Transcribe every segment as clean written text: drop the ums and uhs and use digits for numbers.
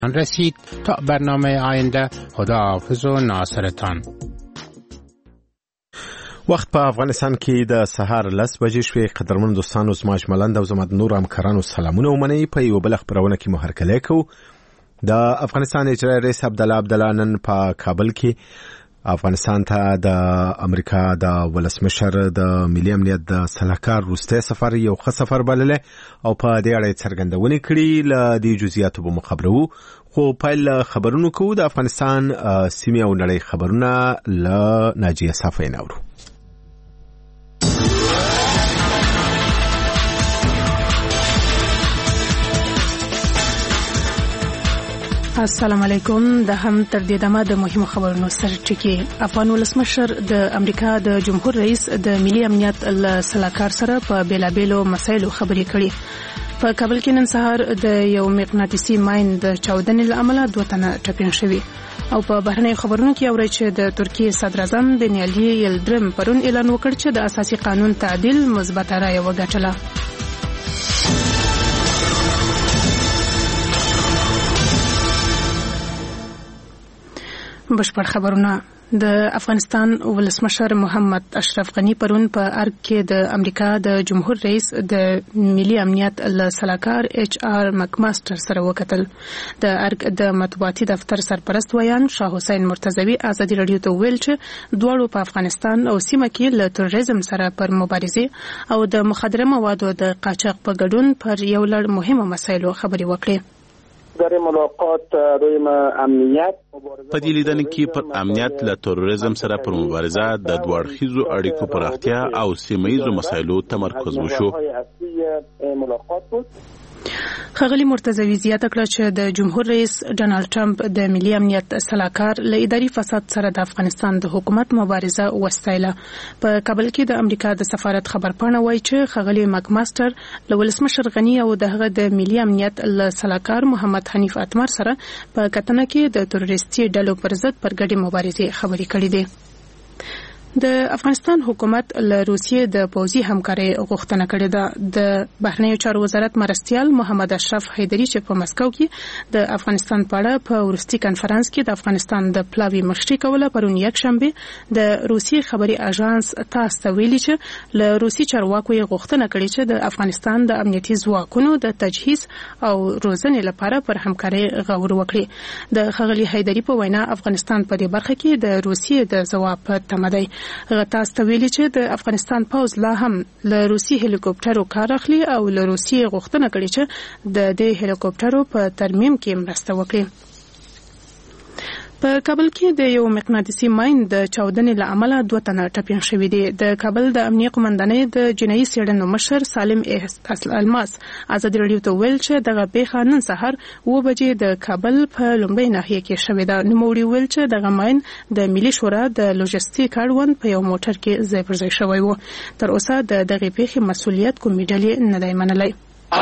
رسید. تا برنامه آینده خداحافظ و ناصرتان. وخت په افغانستان کې د سهار 10 بجې شوې. قدرمن دوستانو زما اجمالاً د زما نور همکارانو سلامونه ومنئ. په یو بل خبرونه کې مو هرکلی کوو. د افغانستان اجرایي رئیس عبدالله نن په کابل کې افغانستان ته د امریکا د ولسمشر د ملي امنیت د صلاحکار وروستی سفر یو ښه سفر بللی او په دې اړه څرګندونې کړي. له دې جزئیاتو به مو خبرو، خو پیل خبرونو کوو. د افغانستان سیمې او نړۍ خبرونه له ناجیه صافی نورو. السلام علیکم. د هم تر دې دمه د مهمو خبرونو سرچینې. افغان ولسمشر د امریکا د جمهور رئیس د ملي امنیت صلاحکار سره په بیلابېلو مسایلو خبرې کړې. په کابل کې نن سهار د یو مقناطیسي ماین د چاودنې له امله 2 تنه ټپیان شوي. او په بهرنۍ خبرونو کې اوري چې د ترکیې صدر اعظم بن علي یلدرم پرون اعلان وکړ چې د اساسي قانون تعدیل مثبت رایه وګټله. بشپړ خبرونه. د افغانستان ولسمشر محمد اشرف غنی پرون په ارګ کې د امریکا د جمهور رئیس د ملي امنیت صلاحکار HR مکماستر سره وکتل. د ارګ د مطبوعاتي دفتر سرپرست ویان شاه حسین مرتضوی ازادي رادیو ته ویل چې دواړو په افغانستان او سیمه کې له تروریزم سره پر مبارزه او د مخدره موادو د قاچاق په ګډون پر یو لړ مهمه مسایلو خبرې وکړې. در ملاقات روی امنیت په دې لیدنه کې پر امنیت له تروریزم سره پر مبارزه د دوړخیزو اړیکو پراختیا او سیمه‌ایزو مسایلو تمرکز وشو. ښاغلي مرتضوی زیاته کړه چې د جمهور رئیس ډانلډ ټرمپ د ملي امنیت صلاحکار له اداري فساد سره د افغانستان د حکومت مبارزه وستایله. په کابل کې د امریکا د سفارت خبرپاڼه وایي چې ښاغلي مکماستر له ولسمشر غنی او دغه د ملي امنیت صلاحکار محمد حنیف اتمر سره په کتنه کې د تروریستي ډلو پر ضد پر ګډې مبارزې خبرې کړې دي. د افغانستان حکومت له روسیې د پوځي همکارۍ غوښتنه کړې ده. د بهرنیو چارو وزارت مرستیال محمد اشرف حیدری چې په مسکو کې د افغانستان په اړه په ورستي کانفرنس کې د افغانستان د پلاوي مشري کوله پرون یکشنبه د روسي خبري اژانس تاس ته ویلي چې له روسي چارواکو یې غوښتنه کړې چې د افغانستان د امنیتي ځواکونو د تجهیز او روزنې لپاره پر همکارۍ غور وکړي. د ښاغلي حیدری په وینا افغانستان په دې برخه کې د روسي د ځواب په تمه دی. غتاس ته ویلي چې د افغانستان پوځ لا هم له روسي هلیکوپټرو کار اخلي او له روسي غوښتنه کړې چې د دې هلیکوپټرو په ترمیم کې مرسته وکړي. په کابل کې د یو مقناطیسي ماین د چاودنې له امله 2 تنه ټپیان شوي دي. د کابل د امنیه قومندانۍ د جنایي څېړنو مشر سالم الماس ازادي رادیو ته ویل چې دغه پیښه نن سهار 9 بجې د کابل په لومړۍ ناحیه کې شوې ده. نوموړي ویل چې دغه ماین د ملي شورا د لوجستیک اړوند په یو موټر کې ځای پر ځای شوی و. تر اوسه د دغه پیښې مسؤلیت کومې ډلې نه دی منلی.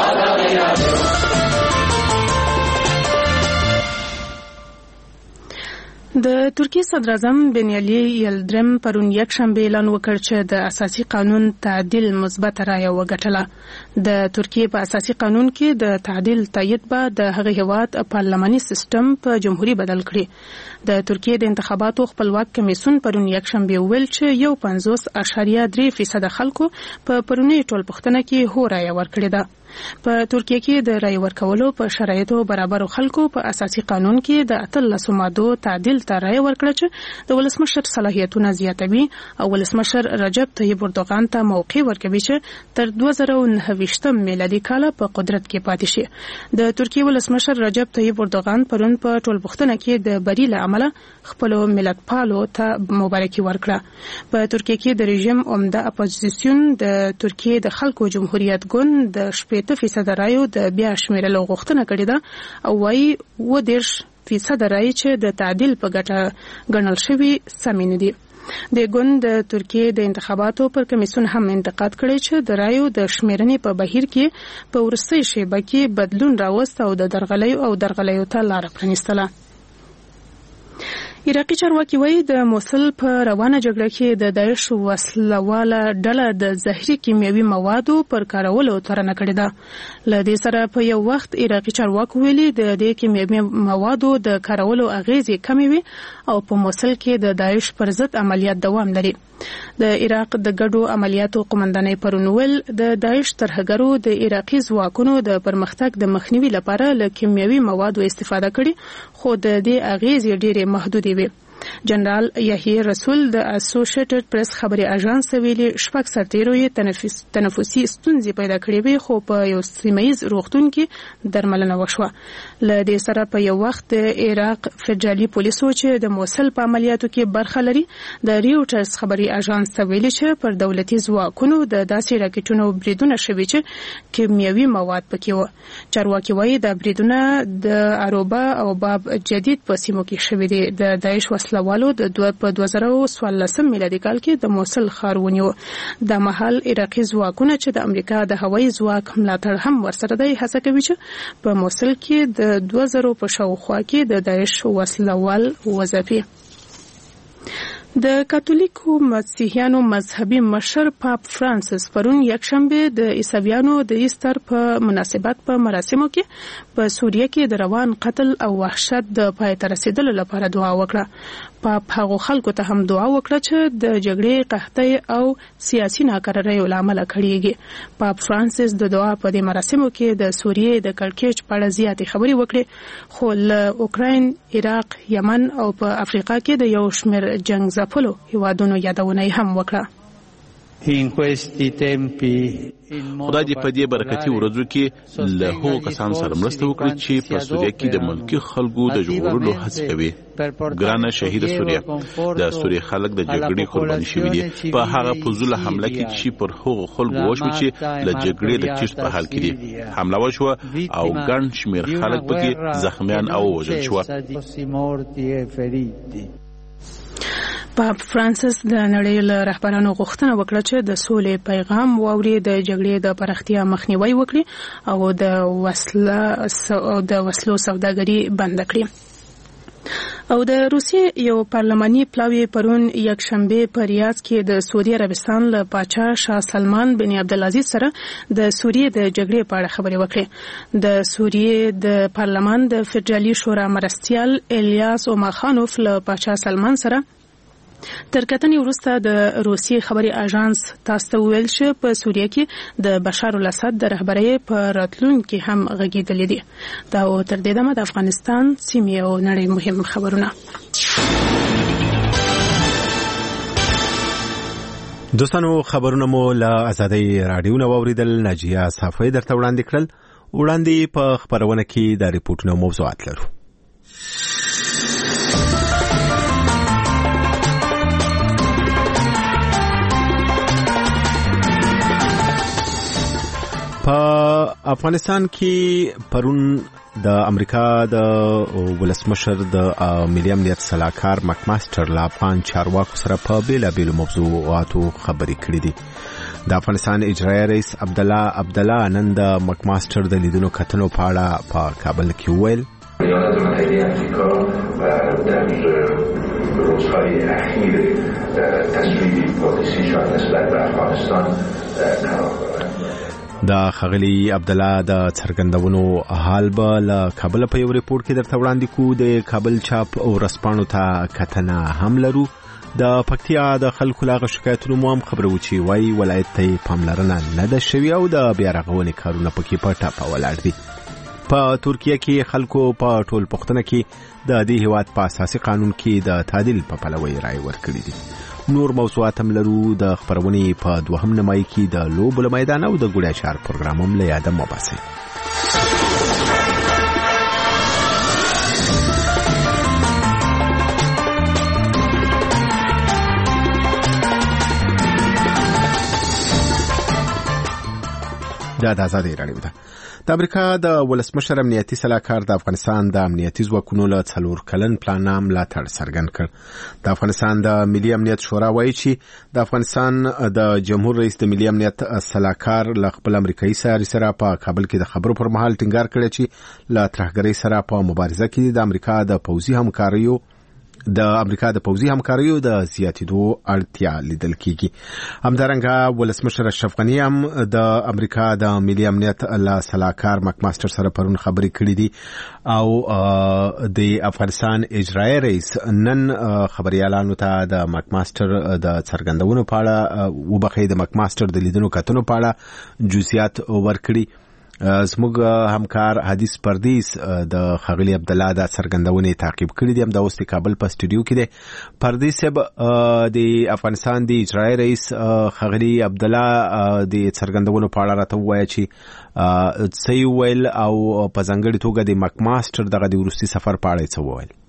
د ترکیې صدر اعظم بن علي یلدرم پرون یکشنبه اعلان وکړ چې د اساسي قانون تعدیل مثبت رایه وګټله. د ترکیې په اساسي قانون کې د تعدیل تایید به د هغه هیواد پارلماني سیستم په جمهوریت بدل کړي. د ترکیې د انتخاباتو خپلواک کمیسیون پرون یکشنبه ویل چې 50.3% خلکو په پرونی ټولپوښتنه کې هو رایه ورکړې ده. په ترکیه کې د رای ورکولو په شرایطو برابر خلکو په اساسي قانون کې د 18 مادو تعدیل ته رای ورکړه چې د ولسمشر صلاحیتونه زیاتوي او ولسمشر رجب طیب اردوغان ته موقع ورکوي چې تر 2029 میلادي کال په قدرت کې پاتې شي. د ترکیه ولسمشر رجب طیب اردوغان پرون په ټولپوښتنه کې د بری له امله خپل ملتپالو ته مبارکي ورکړه. په ترکیه کې د رژیم عمده اپوزیسیون د ترکیه د خلکو جمهوریت ګوند د 8% رایو د بیا شمیرلو غوښتنه کړې ده او وايي 10% رای چې د تعدیل په ګټه ګڼل شوی سم نه دي. د ګوند د ترکیه د انتخاباتو پر کمیسیون هم انتقاد کړی چې د رایو د شمیرنې په بهیر کې په ورستۍ شیبه کې بدلون راوست او د درغلیو ته لار پرانیستله. عراقي چارواکي وایي د موصل په روانه جګړه کې د داعش وسلواله ډله د زهري کیمیاوي موادو پر کارولو ترانه کړې ده. له دې سره په یو وخت عراقي چارواکو ویلي د دې کیمیاوي موادو د کارولو اغیزې کمې وي او په موصل کې د داعش پر ضد عملیات دوام لري. د عراق د ګډو عملیاتو قومندانۍ پرون ویل د داعش ترهګرو د عراقي ځواکونو د پرمختګ د مخنیوي لپاره له کیمیاوي موادو استفاده کړې خو د دې اغیزې ډېرې محدودې وي. جنرال یحیی رسول د اسوسییټډ پریس خبري اژانس ویلي شپږ سرتیرو یې تنفسي ستونزې پیدا کړې وي خو په یو سیمایي روغتون کې درملنه وشوه. له دې سره په یو وخت د عراق فدرالي پولیسو چې د موصل په عملیاتو کې برخه لري د ریوټرز خبري اژانس ویلي چې پر دولتي ځواکونو د داسې راکټونو بریدونه شوي چې کیمیاوي مواد پکې و. چارواکي وایي د بریدونه د اروبا او باب جدید په سیمو کې شوي دي. د داعش وسلوالو د 2014 میلادي کال کې د موصل ښار ونیو. د مهال عراقي ځواکونه چې د امریکا د هوایي ځواک ملاتړ هم ورسره دی هڅه کوي چې په موصل کې د 2000 په شاوخوا کې د داعش وسلوال وځپي. د کاتولیکو مسیحیانو مذهبي مشر پاپ فرانسیس پرون یکشنبه د عیسویانو د ایستر په مناسبت په مراسمو کې په سوریه کې د روان قتل او وحشت د پای ته رسیدلو لپاره دعا وکړه. پاپ هغو خلکو ته هم دعا وکړه چې د جګړې قحطۍ او سیاسي ناکراریو لامل کړيږي. پاپ فرانسیس د دعا په دې مراسمو کې د سوریې د کړکېچ په اړه زیاتې خبرې وکړې خو له اوکراین، عراق، یمن او په افریقا کې د یو شمېر جنگ ځپلو هیوادونو یادونه هم وکړه. خدای دې په دې برکتي ورځو کې له هغو کسانو سره مرسته وکړي چې په سوریه کې د ملکي خلکو د ژغورلو هڅه کوي. ګرانه شهید سوریه، د سوریه خلک د جګړې قرباني شوي دي په هغه فضوله حمله کې چې پر هغو خلکو وشوه چې له جګړې د چیرت په حال کې دي. حمله وشوه او ګڼ شمېر خلک پکې زخمیان او وژل شوه. پاپ فرانسیس د نړۍ له رهبرانو غوښتنه وکړه چې د سولې پیغام واوري، د جګړې د پراختیا مخنیوي وکړي او د وسلو سوداګري بند کړي. او د روسیې یو پارلماني پلاوی پرون یکشنبه په ریاض کې د سعودي عربستان له پاچا شاه سلمان بن عبدالعزیز سره د سوریې د جګړې په اړه خبرې وکړې. د سوریې د پارلمان د فدرالي شورا مرستیال الیاس اوماخانوف له پاچا سلمان سره تر کتنې وروسته د روسیې خبري اژانس تاسو ته ویل چې په سوریه کې د بشار الاسد د رهبرۍ په راتلونکي هم غږیدلې دي. دا او تر دې دمه د افغانستان سیمې او نړۍ مهم خبرونه. دوستانو خبرونه مو له آزادۍ رادیو نو اوریدل. ناجیه صافی درته وړاندې کړل. په خبرونه کې د ریپورتونو موضوعات لرو. په افغانستان کې پرون د امریکا د ولسمشر د ملي امنیت سلاکار مک ماستر له افغان چارواکو سره په بیلابیلو موضوعاتو خبرې کړې دي. د افغانستان اجرایي رئیس عبدالله نن د مک ماستر د لیدونو کتنو په اړه په کابل کې ویل ایالات متحده آمریکا و در روزهای اخیر تصویب پالیسیشان نسبت به افغانستان قرار دارند. د خغلی عبدالله د څرګندونو حال به له کابل په یو ریپورت کې درته وړاندې کوو. د کابل چاپ او رسپانو ته کتنه هم لرو. د پکتیا د خلکو لاغه شکایتونو مو هم خبرو چې وایي ولایت ته پاملرنه نه ده شوې او د بیا رغونې کارونه پکې په ټاپه ولاړ دي. په ترکیه کې خلکو په ټول پښتنه کې د دې هیواد په اساسي قانون کې د تعدیل په پلوي رائے ورکړي دي. نور موضوعات هم لرو. د خبرونې په دوهم نیمایي کې د لوبو له میدان او د ګوډه شهر پروګرام هم له یاده مو باسي. دا د آزادۍ راډیو ده. د امریکا د ولسمشر امنیتي سلاکار د افغانستان د امنیتي ځواکونو له 4 کلن پلان ملاتړ څرګند کړ. د افغانستان د ملي امنیت شورا وایي چې د افغانستان د جمهور رئیس د ملي امنیت سلاکار له خپل امریکایي ساري سره په کابل کې د خبرو پر مهال ټینګار کړی چې له ترهګرۍ سره په مبارزه کې د امریکا د پوځي همکاریو د امریکا د پوځي همکاریو د زیاتېدو اړتیا لیدل کیږي. همدارنګه ولسمشر اشرف غنی هم د امریکا د ملي امنیت له سلاکار مک ماستر سره پرون خبرې کړې دي او د افغانستان اجرایي رئیس نن خبريالانو ته د مک ماستر د څرګندونو په اړه وبخښي د مک ماستر د لیدنو کتنو په اړه جزئیات ورکړي. زموږ همکار حدیث پردیس د خغلی عبد الله د څرګندونې تعقیب کړی دی. هم د اوس د کابل په سټوډیو کې دی. پردیس صاحب د افغانستان د اجرایي رئیس خغلی عبد الله د څرګندونو په اړه راته وایي چې څه ویل او په ځانګړي توګه د مک ماستر دغه د وروستي سفر په اړه څه وویل.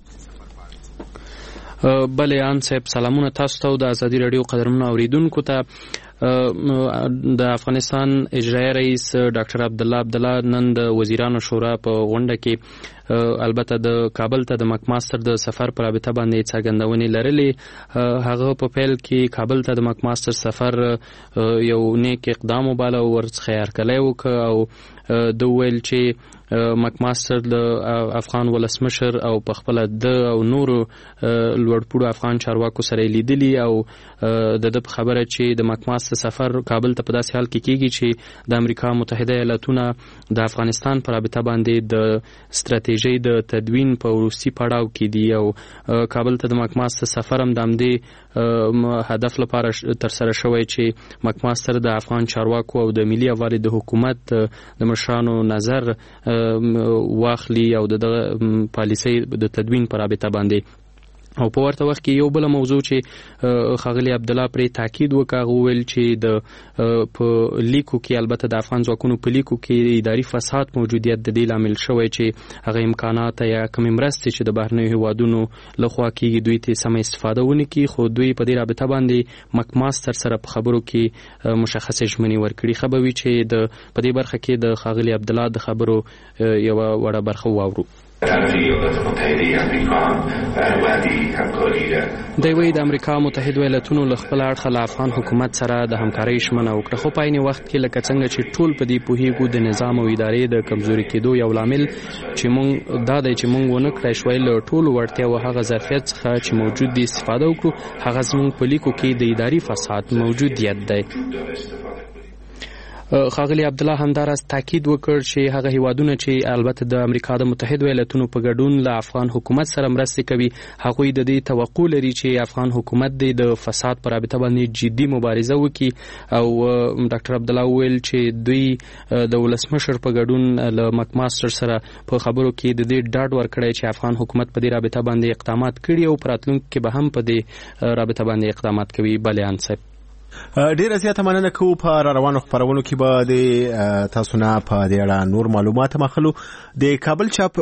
بله ان صاحب سلامونه تاسو ته د ازادي رادیو قدرمنو اوریدونکو ته. د افغانستان اجرایي رئیس ډاکټر عبدالله نن د وزیرانو شورا په غونډه کې البته د کابل ته د مک ماستر د سفر پر رابطه باندې څرګندونې لرلې. هغه په پیل کې کابل ته د مک ماستر سفر یو نیک اقدام وباله او ورڅخه هرکلی وکړ او د ویل چې مک ماستر د افغان ولسمشر او په خپل د او نورو لوړپوړو افغان چارواکو سره لیدلی او د خبره چې د مک ماستر سفر کابل ته په داسې حال کې کیږي چې د امریکا متحده ایالاتونه د افغانستان پر رابطه باندې د ستراتیژي د تدوین په وروستي پړاو کې دي او کابل ته د مک ماستر سفر هم د همدې هدف لپاره تر سره شوی چې مک ماستر د افغان چارواکو او د ملي یووالي د حکومت د مشرانو نظر واخلي او د پالیسۍ د تدوین پر رابطه باندې. او په ورته وخت کې یو بل موضوع چې خغلی عبد الله پرې تاکید وکړ ویل چې د په لیکو کې البته د افغان ځواکونو په لیکو کې اداري فساد موجودیت د دې لامل شوی چې هغه امکانات یا کوم مرستې چې د بهرنیو هیوادونو لخوا کېږي دوی ته سم استفاده ونه کړي خو دوی په دې رابطه باندې مک ماستر سره په خبرو کې مشخصه ژمنې ورکړي. خبروي چې د په دې برخه کې د خغلی عبد الله د خبرو یو وړه برخه واورو. دوی د امریکا متحده ایالاتونو له خپل اړخه له افغان حکومت سره د همکارۍ ژمنه وکړه خو په عین وخت کې لکه څنګه چې ټول په دې پوهیږو د نظام او ادارې د کمزوري کېدو یو لامل چې مونږ دا دی چې مونږ ونه کړای شوی له ټولو وړتیا او هغه ظرفیت څخه چې موجود دي استفاده وکړو. هغه زموږ په لیکو کې د اداري فساد موجودیت دی. خغلی عبد الله همدارس تاکید وکړ چې هغه هیوادونه چې البته د امریکا د متحده ایالاتونو په ګډون له افغان حکومت سره مرسته کوي هغه د دې توقع لري چې افغان حکومت د فساد پر رابطه باندې جدي مبارزه وکړي او ډاکټر عبد الله ویل چې دوی د ولسمشر په ګډون له مک ماستر سره په خبرو کې د دې ډاډ ورکړی چې افغان حکومت په دې رابطه باندې اقدامات کړي او پراتلونکو کې به هم په دې رابطه باندې اقدامات کوي. بلیان صاحب ډیره زیاته مننه کوو. په روانو خبرونو کې به د تاسو نه په دې اړه نور معلومات مخلو. د کابل چاپ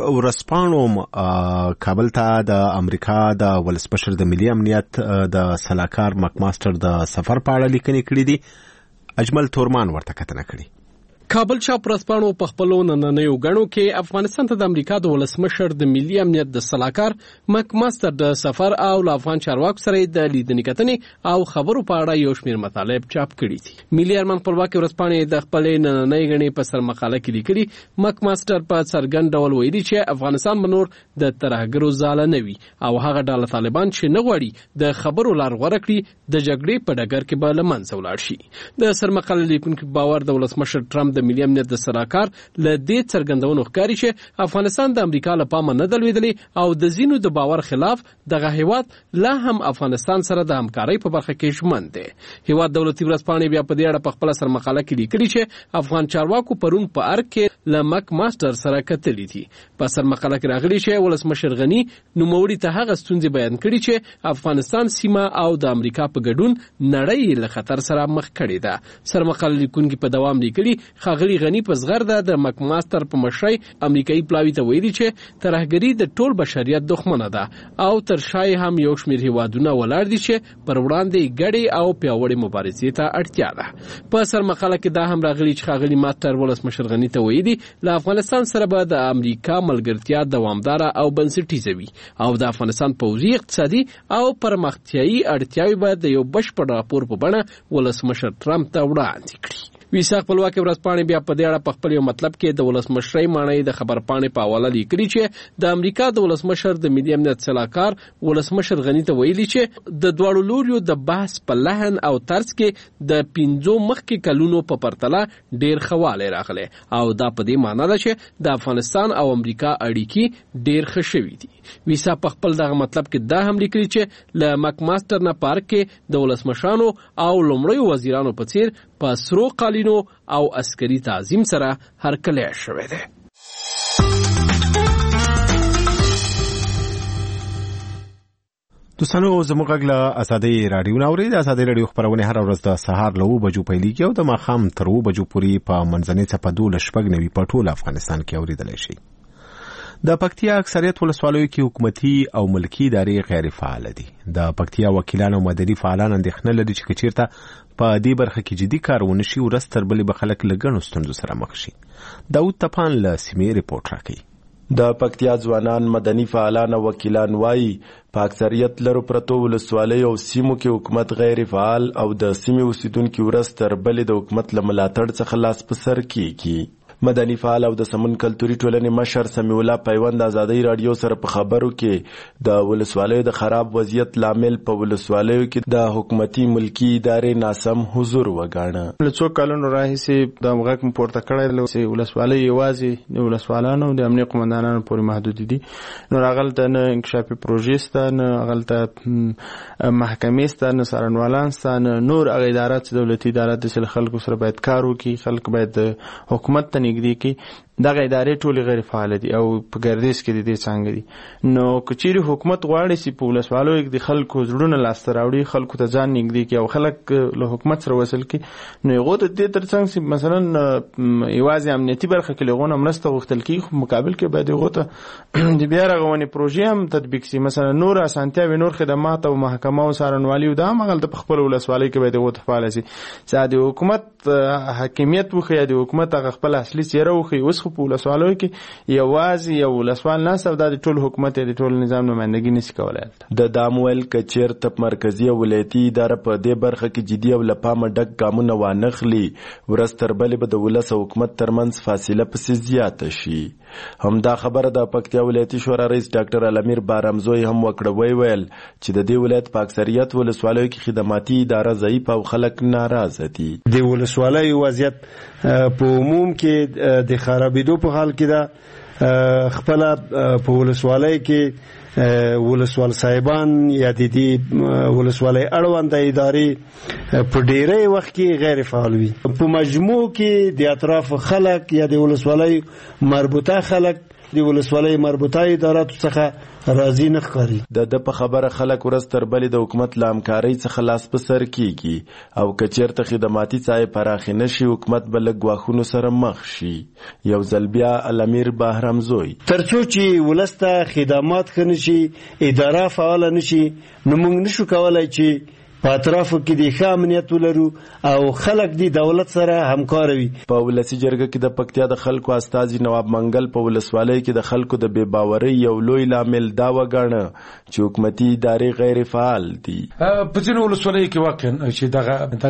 ورسپانو کابل ته د امریکا د ولسمشر د ملي امنیت د سلاکار مک ماستر د سفر په اړه لیکنې کړې دي. اجمل تورمان ورته کتنه کړې. کابل چاپ ورسپانو په خپلو نننیو غړو کې افغانستان ته د امریکا د ولسمشر د ملي امنیت د سلاکار مک ماستر د سفر او له افغان چارواکو سره د لیدنې کتنې او خبرو په اړه یو شمېر مطالب چاپ کړي دي. ملي ارمان خپلواکي ورځپاڼې د خپلې نننۍ غړې په سر مقاله کې لیکلي مک ماستر په څرګند ډول ویلي چې افغانستان به نور د ترهګرو ځاله نه وي او هغه ډله طالبان چې نه غواړي د خبرو لار غوره کړي د جګړې په ډګر کې به له منځه ولاړ شي. د سر مقاله لیکونکو باور د ولسمشر ټرمپ د ملي امنیت د سلاکار له دې څرګندونو ښکاري چې افغانستان د امریکا له پامه نه دلویدلی او د ځینو د باور خلاف دغه هیواد لا هم افغانستان سره د همکارۍ په برخه کې ژمن دی. هیواد دولتي ورځپاڼې بیا په دې اړه په خپله سر مقاله کې لیکلي چې افغان چارواکو پرون په ارګ کې له مک ماستر سره کتلي دي. په سر مقاله کې راغلي چې ولسمشر غني نوموړي ته هغه ستونزې بیان کړي چې افغانستان سیمه او د امریکا په ګډون نړۍ له خطر سره مخ کړې ده. سر مقاله لیکونکي په دوام لیکلي ښاغلي غني په زغرده د مک ماستر په مشرۍ امریکایي پلاوي ته ویلي چې ترهګري د ټول بشریت دښمنه ده او تر شای هم یو شمېر هیوادونه ولاړ دي چې پر وړاندې ګډې او پیاوړې مبارزې ته اړتیا ده. په سر مقاله کې دا هم راغلي چې ښاغلي ماستر ولسمشر غني ته ویلي له افغانستان سره به د امریکا ملګرتیا دوامداره او بنسټیزه وي او د افغانستان پوځي اقتصادي او پرمختیایي اړتیاوې به د یو بشپړ راپور په بڼه ولسمشر ټرمپ ته وړاندې کړي. ویسا خپلواکي ورځپاڼې بیا په دې اړه په خپل یو مطلب کې د ولسمشرۍ ماڼۍ د خبرپاڼې په حواله لیکلي چې د امریکا د ولسمشر د ملي امنیت سلاکار ولسمشر غني ته ویلي چې د دواړو لوریو د بحث په لحن او طرز کې د 5 مخکې کلونو په پرتله ډیر خواله راغله او دا په دې معنی ده چې د افغانستان او امریکا اړیکې ډیر ښه شوي دي. ویسا په خپل دغه مطلب کې دا هم لیکلي چې له مکماستر نه پارک کې د ولسمشرانو او لومړیو وزیرانو په څیر په سرو قالینو او عسکري تعظیم سره هرکلی شوی دی. دوستانو زموږ غږ له ازادي رادیو ناوړي د ازادي رادیو خبرونه هر ورځ د سهار له 9 بجو پیلېږي او د ماښام تر 2 بجو پورې په منځنۍ چپه 12 په ټول افغانستان کې اوریدل شي. د پکتیا اکثریت ولسوالیو کې حکومتي او ملکی ادارې غیر فعال دي. د پکتیا وکیلان او مدني فعالان اندېښنه لري چې کچیرته په دې برخه کې جدي کار ونه شي ورځ تر بلې به خلک له ګڼو ستونزو سره مخ شي. داود طپان له سیمې ریپورت راکوي. د پکتیا ځوانان مدني فعالان او وکیلان وایي په اکثریت لرو پرتو ولسوالیو او سیمو کې حکومت غیر فعال او د سیمې اوسیدونکو ورځ تر بلې د حکومت له ملاتړ څخه لاس په سر کیږي. مدني فعال او د سمون کلتوري ټولنې مشر سمیع الله پیوند ازادي رادیو سره په خبرو کې د ولسوالیو د خراب وضعیت لامل په ولسوالیو کې د حکومتي ملکی ادارې ناسم حضور وګاڼه. له څو کلونو راهیسې د غږ پورته کړی چې ولسوالۍ یوازې د ولسوالانو د امنیه قومندانانو پورې محدود دي. نو راغلته نه انکشافي پروژې سته، نه راغلته محکمې سته، نه څارنوالان سته، نه نور هغه ادارات دولتي ادارات چې خلکو سره باید کار وکړي. خلک باید حکومت ته نږدې کې دغه ادارې ټولې غیر فعال دي او په ګردش کې د دې څنګه دي. نو کچېرې حکومت غواړي چې په ولسوالیو کې د خلکو زړونه لاسته راوړي، خلکو ته ځان نږدې کړي او خلک له حکومت سره وصل کړي. نو هغو ته د دې تر څنګ چې مثلا یوازې امنیتي برخه کې له هغو نه مرسته غوښتل کېږي، خو مقابل کې باید هغو ته د بیا رغونې پروژې هم تطبیق شي. مثلا نور اسانتیاوې، نور خدمات او محکمه او څارنوالي دا هم هغلته په خپل ولسوالۍ کې باید هغو ته فعاله شي چې د حکومت حاکمیت وښیي، د حکومت هغه خپل اصلي څېره وښیي. اوس خو په ولسوالیو کې یوازې یو ولسوال ناست او دا د ټول حکومت یا د ټول نظام نمایندګي نشي کولی. د دامویل کچیرته مرکزي او ولایتي اداره په دې برخه کې جدي او له پامه ډک ګامونه وانخلي، ورځ تر بلې به د ولس او حکومت ترمنځ فاصله پسې زیاته شي. همدا خبره د پکتیا ولایتي شورا رئیس ډاکټر علامیر بارمزوی هم وکړه. ویل چې د دې ولایت په اکثریت ولسوالیو کې خدماتي اداره ضعیف او خلک ناراضه دي. د ولسوالیو وضعیت په عموم کې د خرابېدو په حال کې ده. خپل په ولسوالۍ کې ولسوال صاحبان یا د دې ولسوالۍ اړوند ادارې په ډېری وخت کې غیر فعال وي. په مجموع کې د اطراف خلک یا د ولسوالۍ مربوطه خلک د ولسوالۍ مربوطه اداراتو څخه راضي نه ښکاري. د په خبره خلک ورځ تر بلې د حکومت له همکارۍ څخه لاس په سر کیږي او که چېرته خدماتي ځای پراخې نه شي، حکومت به له ګواښونو سره مخ شي. یو ځل بیا علامیر بهرمزوی تر څو چې ولس ته خدمات ښه نه شي، اداره فعاله نه شي، نو موږ نشو کولی چې په اطرافو کې د ښه امنیت ولرو او خلک د دولت سره همکار وي. په ولسي جرګه کې د پکتیا د خلکو استازي نواب منګل په ولسوالۍ کې د خلکو د بې باورۍ یو لوی لامل دا وګاڼه چې حکومتي ادارې غیر فعال دي. په ځینو ولسوالیو کې واقعا چې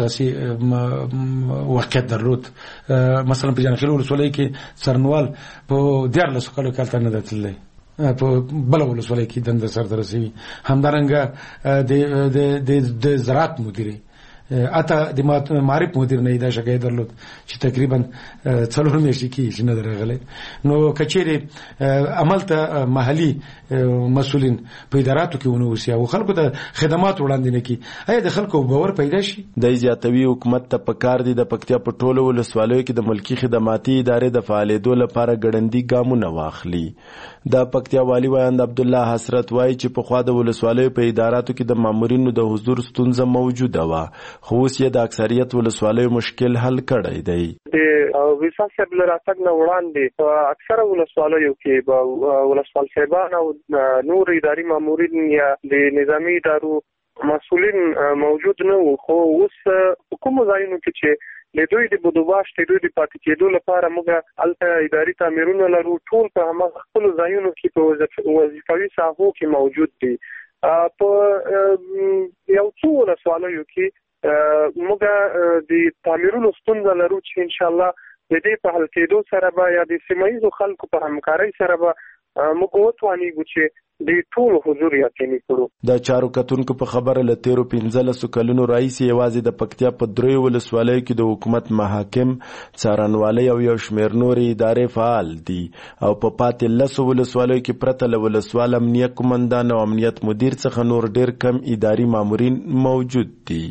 دغه واقعیت درلود. مثلا په جانخیل ولسوالۍ کې څارنوال په 14 کالو کې هلته نه دی تللی، په بل ولسوالۍ کې دنده سرته رسوي. همدارنګه د زراعت مدیري اته د معرف مدیر نه دا شګای درلود چې تقریبا 4 میاشتې کې چې نه درغله. نو کچېره عمل ته محلي مسؤلین په اداراتو کې ونوسي او خلکو ته خدمات وړاندې نه کی، ایا د خلکو باور پیدا شي. د زیاتوي حکومت ته پکار دي د پکتیا په ټولو ولسوالیو کې د ملکی خدماتي ادارې د فعالیدو لپاره ګړندي ګامونه واخلي. د پکتیا والی وایند عبد الله حسرت وایي چې په خوا د ولسوالیو په اداراتو کې د مامورینو د حضور ستونزه موجوده و، خو اوس یې د اکثریت ولسوالیو مشکل حل کړی دی. د ویسا صاحب له راتګ نه وړاندې په اکثره ولسوالیو کې به ولسوال صاحبان او نور اداري مامورین یا د نظامی ادارو مسؤلین موجود نه وو. خو اوس کوم ځایونو کې چې د دوی د بندوبست، د دوی د پاتې کېدو لپاره موږ هلته اداري تعمیرونه لرو، ټول په هماغه خپلو ځایونو کې په وظیفوي ساحو کې موجود دي. په یو څو ولسوالیو کې موږ د تعمیرونو ستونزه لرو چې ان شاء الله د دې په حل کېدو سره به یا د سیمایي خلکو په همکارۍ سره به موږ وتوانیږو چې د ټول حضور یقیني کړو. د چارو کتونکو په خبره ل 13-15 کلونو راځي یوازې د پکتیا په دریو ولسوالیو کې د حکومت محاکم څارنوالۍ او یو شمېر نورې ادارې فعال دي او په پاتې 10 ولسوالیو کې پرته له ولسوال امنیت قومندان او امنیت مدیر څخه نور ډیر کم اداري مامورین موجود دي.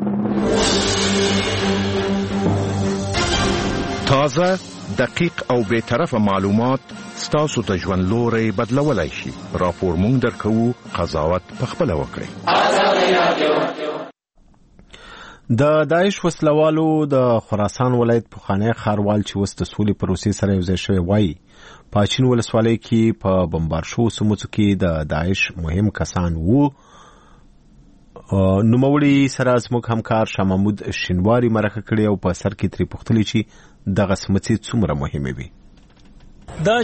تازه، دقیق او بی‌طرفه معلومات ستاسو ته ژوند لوري بدلولای شي. راپور مونږ درکوو، قضاوت پخپله وکړئ. د داعش وسلوالو د خراسان ولایت پخوانی ښاروال چې اوس د سولې پروسې سره یوځای شوی وایي په اچین ولسوالۍ کې په بمبار شوو سیمو کې د داعش مهم کسان وو. نوموړي سره زموږ همکار شاه محمود شینواري مرکه کړې او په سر کې ترې پوښتلې چې دغه سمڅې څومره مهمې وي. دا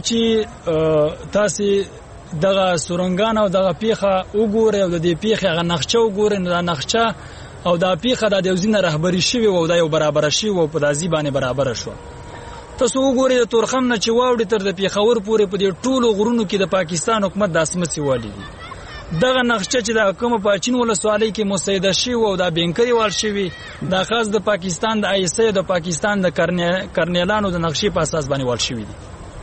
چې تاسې دغه سورنګان او دغه پیخه وګورئ او د دې پیخه هغه نقشه وګورئ، نو دا نقشه او دا پیخه د یوزینه رهبری شوی او دا یو برابر شوی او په دازي باندې برابر شو. تاسو وګورئ د تورخم نه چې واوړي تر د پیښور پورې په دې ټولو غرونو کې د پاکستان حکومت د اسمتي والی دي. دغه نقشه چې د کومه په چین ولسوالۍ کې مسیده شي او د بینکري وال شوی د خاص د پاکستان د آی سی د پاکستان د کرنیلانو د نقشې په اساس باندې وال شوی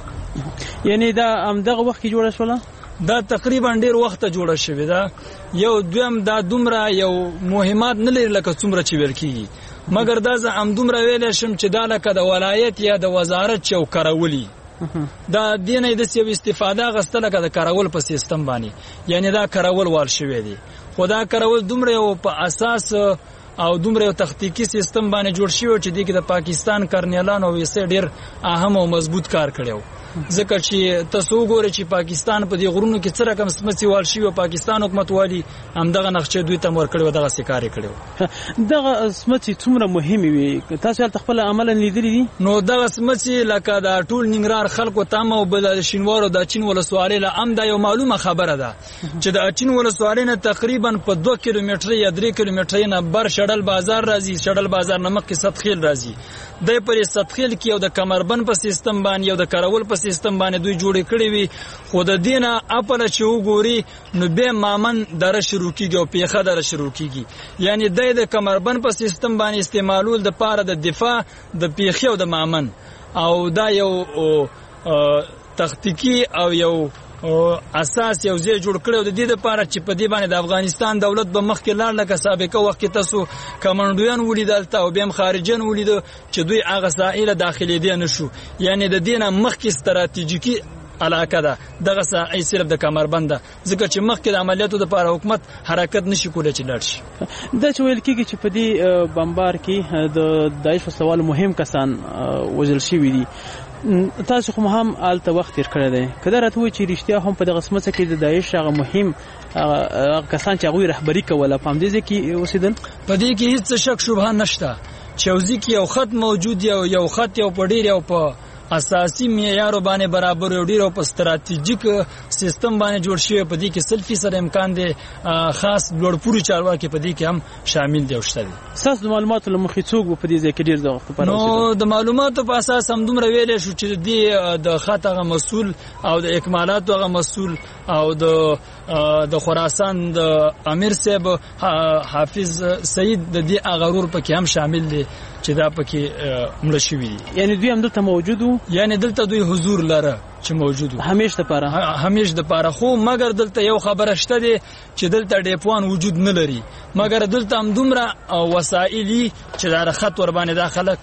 دي. یعنی دا دغه وخت کې جوړه شوله؟ دا تقریبا ډیر وخت جوړه شوی دا. یو دویم دا دومره یو مهمات نه لري لکه څومره چې ورکیږي، مګر دا زه هم دومره ویلی شم چې دا لکه د ولایت یا د وزارت یو کرولی دا دینه د سیو استفاده غستله که د کارول په سیستم باندې، یعنی دا کارول وال شوی دی. خو دا کارول دومره یو په اساس او دومره یو تخنیکی سیستم باندې جوړ شوی چې د پاکستان کرنیلانو وسه ډیر اهم او مضبوط کار کړو. ځکه چې تاسو وګورئ چې پاکستان په دې غرونو کې څه رقم سمسي وال شي او پاکستان حکومت والی همدغه نقشه دوی ته ور کړو، دغه سکاري کړو. دغه سمسي څومره مهمه وي تاسو ته خپل عمل لیدلی دي؟ نو دغه سمسي لکه دا ټول ننګرهار خلکو ته او بل شینوارو د چین ولسوالۍ له ام دا یو معلومه خبره ده چې د چین ولسوالۍ نه تقریبا په 2 کیلومتر یا 3 کیلومتر نه بر شډل بازار راځي. شډل بازار نمک کې سطخیل راځي. د پرې سطخیل کې یو د کمربند په سیستم باندې یو د کارول په سیستم باندې دوی جوړ کړی وي. خو د دینه اپل چې وګوري نو به مامن دره شروع کیږي او پیخه دره شروع کیږي، یعنی د کمربند په سیستم باندې استعمالول د پاره د دفاع د پیخه او د مامن، او دا یو تخنیکی او یو اساس یو ځای جوړ کړو د دې لپاره چې په دې باندې د افغانستان دولت به مخکې لاړ لکه سابقه وخت کې تاسو کمانډویان ولیدل او بیا خارجین ولید چې دوی هغه ساحل داخلي دي نشو، یعنی د دینه مخکې استراتیژیکی علاقه ده دغه ساحل صرف د کمربند ده، ځکه چې مخکې د عملیاتو لپاره حکومت حرکت نشي کولای چې لاړ شي. دا چې ویل کېږي چې په دې بمبار کې د داعش وسوال مهم کسان وژل شوي دي، تاسو خو هم آلته وخت تیر کړی دی، که دا راته وایي چې رښتیا هم په دغه سمڅه کې د داعش هغه مهم کسان چې هغوی رهبري کوله په همدې ځای کې اوسېدل؟ په دې کې هېڅ شک شبهه نشته چې یو ځای کې یو خط موجود یو خط یو په ډېر یو په اساسي معیارو باندې برابر یو ډیر په استراتیژیک سیستم باندې جوړ شوی. په دې کې 100% امکان دی خاص لوړپوړي چارواکي په دې کې هم شامل دي او شته دي. اساس د معلوماتو لمخې څوک په دې ځای کې ډیر د وخت لپاره نو د معلوماتو په اساس هم دومره ویلې شو چې د خاطغه مسؤل او د اکمالاتو هغه مسؤل او د خراسان د امیر صاحب حافظ سعید د دې اغرور پکې هم شامل دي چې دا پکې مړ شوی دي. یعنی دوی هم دلته موجود وو، یعنی دلته دوی حضور لره چې موجود وو همیش د پاره. خو مګر دلته یو خبره شته دي چې دلته ډیپوان وجود نه لري، مګر دلته هم دومره وسایلی چې دا خط ور باندې داخله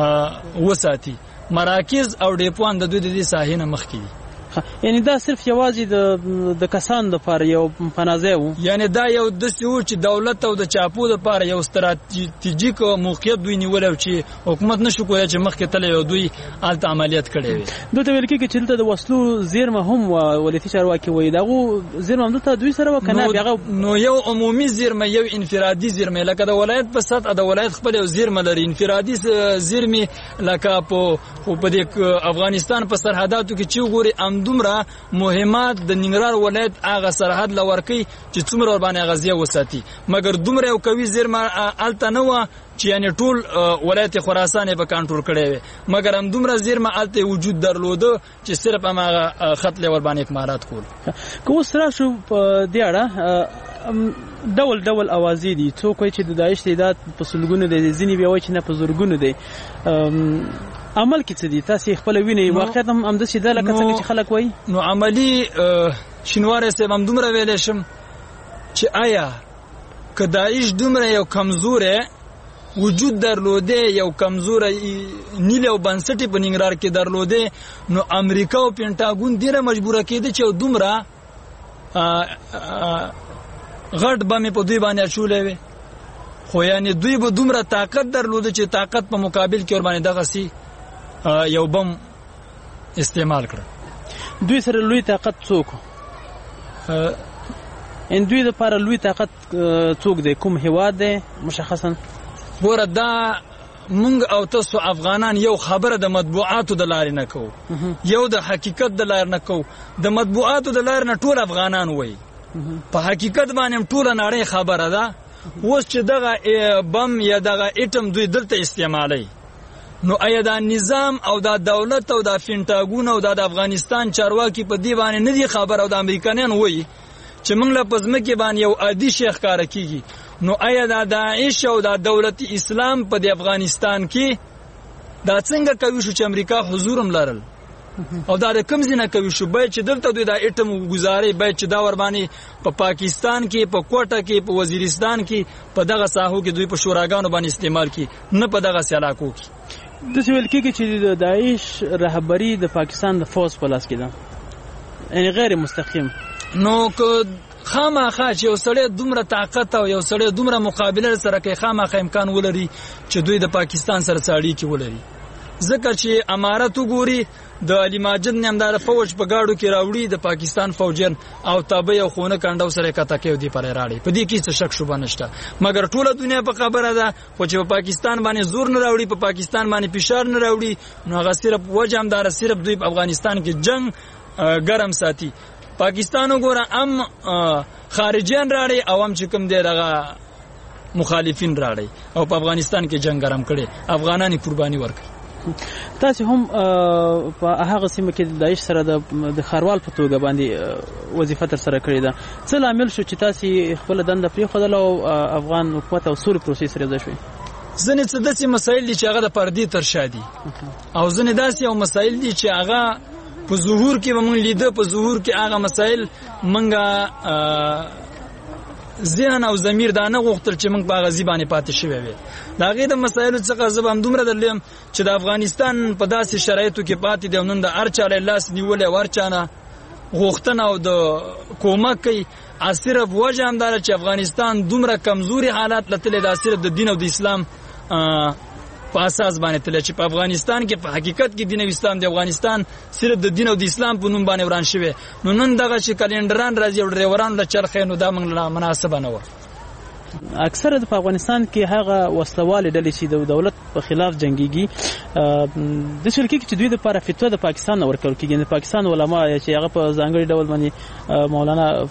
وساتي مراکز او ډیپوان د دوی د دې ساحې نه مخکې دي. یعنی دا صرف یوازې د کسان لپاره یو پناهځای وو، یعنی دا یو داسې وو چې دولت او د چاپو لپاره یو ستراتیژیک موقعیت دوی نیولی و چې حکومت نشو کولی چې مخکې تللی او دوی هلته عملیات کړی وي. دلته ویل کېږي چې دلته د وسلو زیرمه هم ولایتي چارواکي وایي د هغو زیرمه هم دلته دوی سره وه که نه؟ نو یو عمومي زیرمه یو انفرادي زیرمه لکه د ولایت په سطح د ولایت خپل یو زیرمه لري، انفرادي زیرمې لکه په افغانستان په سرحداتو کې چې وګوري همدومره مهمات د ننګرهار ولایت هغه سرحد لورکی چې څومره ور باندې غزیه وساتي مګر دومره یو قوي زیرمه الته نه و چې یعنی ټول ولایت خراسان په کنټرول کړي وي مګر هم دومره زیرمه الته وجود درلوده چې صرف هغه خط له ور باندې اکمالات کول. کو سره شو په دې اړه ډول اوازې دي څوک چې د داعش تعداد په سلګونو دي ځینې بیا وایي چې نه په زورګونو دي عمل کې څه دي تاسو خپل ویني واقعیت هم د سیده لکه څنګه چې خلک وایي نو عملی شینواره سه هم دومره ویل شم چې آیا که داعش دومره یو کمزوره وجود درلوده یو کمزوره نیل او بنسټي په ننګرهار کې درلوده نو امریکا او پینټاګون ډیره مجبوره کېده چې دومره غټ بمې په دوی باندې اچولې وي خو یعنی دوی به دومره طاقت درلوده چې طاقت په مقابل کې ور باندې دغه سي یو بم استعمال کړ. دوی سره لوی طاقت څوک ان دوی د لپاره لوی طاقت څوک دی کوم هیواد دی مشخصا ګوره دا مونږ او تاسو افغانان یو خبره د مطبوعاتو د لارې نه کوو یو د حقیقت د لارې نه کوو د مطبوعاتو د لارې نه ټول افغانان وایي په حقیقت باندې ټول نړۍ خبره ده اوس چې دغه بم یا دغه اټم دوی دلته استعمالي نو ایا دا نظام او دا دولت او دا پینټاګون او دا د افغانستان چارواکي په دی باندې نه دي خبر او د امریکایان وایي چې موږ له پزمکه باندې یو عادي شیخ کار کوي نو ایا دا داعش او دا دولت اسلام په د افغانستان کې دا څنګه کوي چې امریکا حضورم لرل او دا د کوم ځینه کوي شو باید چې دلته دوی دا اټم گزاري باید چې دا ور باندې په پاکستان کې په کوټه کې په وزیرستان کې په دغه ساحو کې دوی په شوراګانو باندې استعمال کی نه په دغه علاقو کې د سویل کې چې د داعش رهبری د پاکستان د فوج په لاس کې ده یعنی غیر مستقیم نو که خامخا چې یو سړی دومره طاقت او یو سړی دومره مقابله سره کوي خامخا امکان ولري چې دوی د پاکستان سره اړیکې ولري ځکه چې امارت وګوري د علي ماجد نامدار فوج په گاډو کې راوړي د پاکستان فوجن او تابع او خونه کاندو سره کته کې دی پر راړي په دې کې څه شک شوبه نشته مګر ټوله دنیا په خبره ده خو چې په پاکستان باندې زور نه راوړي په پاکستان باندې فشار نه راوړي نو هغه صرف وجه همدار صرف دوی په افغانستان کې جنگ ګرم ساتي پاکستان وګوره ام خارجيان راړي او ام چې کوم دی دغه مخالفین راړي او په افغانستان کې جنگ ګرم کړي افغانانی قرباني ورکړي. تاسو هم په هغه سیمه کې د داعش سره د خاروال په توګه باندې وظیفه تر سره کړې ده څه لامل شو چې تاسو خپل دنده پرېښودل او افغان حکومت او سولې پروسې سره ځای شوي ځنې څه داسې مسایل دي چې هغه د پردې تر شا دي او ځنې داسې یو مسایل دي چې هغه په ظهور کې موږ لیده په ظهور کې هغه مسایل موږ ذهن او ضمیر دا نه غوښتل چې موږ په غزي باندې پاتې شوي وي دا غي د مسایلو څخه زب هم دومره درلم چې د افغانستان په داسې شرایطو کې پاتې دی نن د ارچاله لاس نیولې ورچانه غوښتنه او د کومک کوي صرف وجه هم دا چې افغانستان دومره کمزوري حالات لته د صرف د دین او د اسلام په اساس باندې تل چې په افغانستان کې په حقیقت کې دین او اسلام د افغانستان صرف د دین او د اسلام په نوم باندې وران شوی نو نن دغه چې کلندران راځي او ډرایوران له چرخې نو دا موږ مناسبه نه و. اکثره د افغانستان کې هغه وسلوال ډلې چې د دولت په خلاف جنگيږي د شرکې چې دوی د لپاره فتوا د پاکستان ورکول کېږي د پاکستان علما چې هغه په ځانګړي ډول باندې مولانا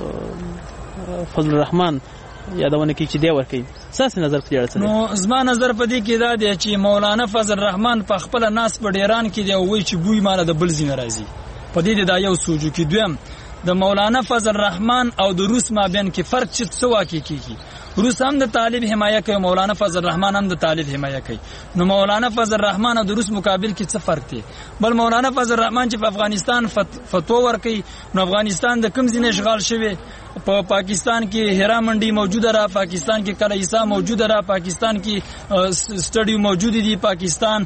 فضل الرحمن یادونه کې چې دی ورکي ساس نظر په اړه نو زما نظر په دې کې دا دی چې مولانا فضل الرحمن په خپل ناس په ډیران کې دی وایي چې ګوي مال د بل زین راځي په دې دا یو سوجو کې دویم د مولانا فضل الرحمن او د روس مابین کې فرق چې څه واقع کیږي روس هم د طالب حمایه کوي مولانا فضل الرحمن هم د طالب حمایه کوي نو مولانا فضل الرحمن او د روس مقابل کې څه فرق دی بل مولانا فضل الرحمن چې په افغانستان فتوا ورکوي نو افغانستان د کوم ځای اشغال شوی په پاکستان کې هرا منډي موجوده را پاکستان کې کلیسا موجوده را پاکستان کې سټډیو موجود دي پاکستان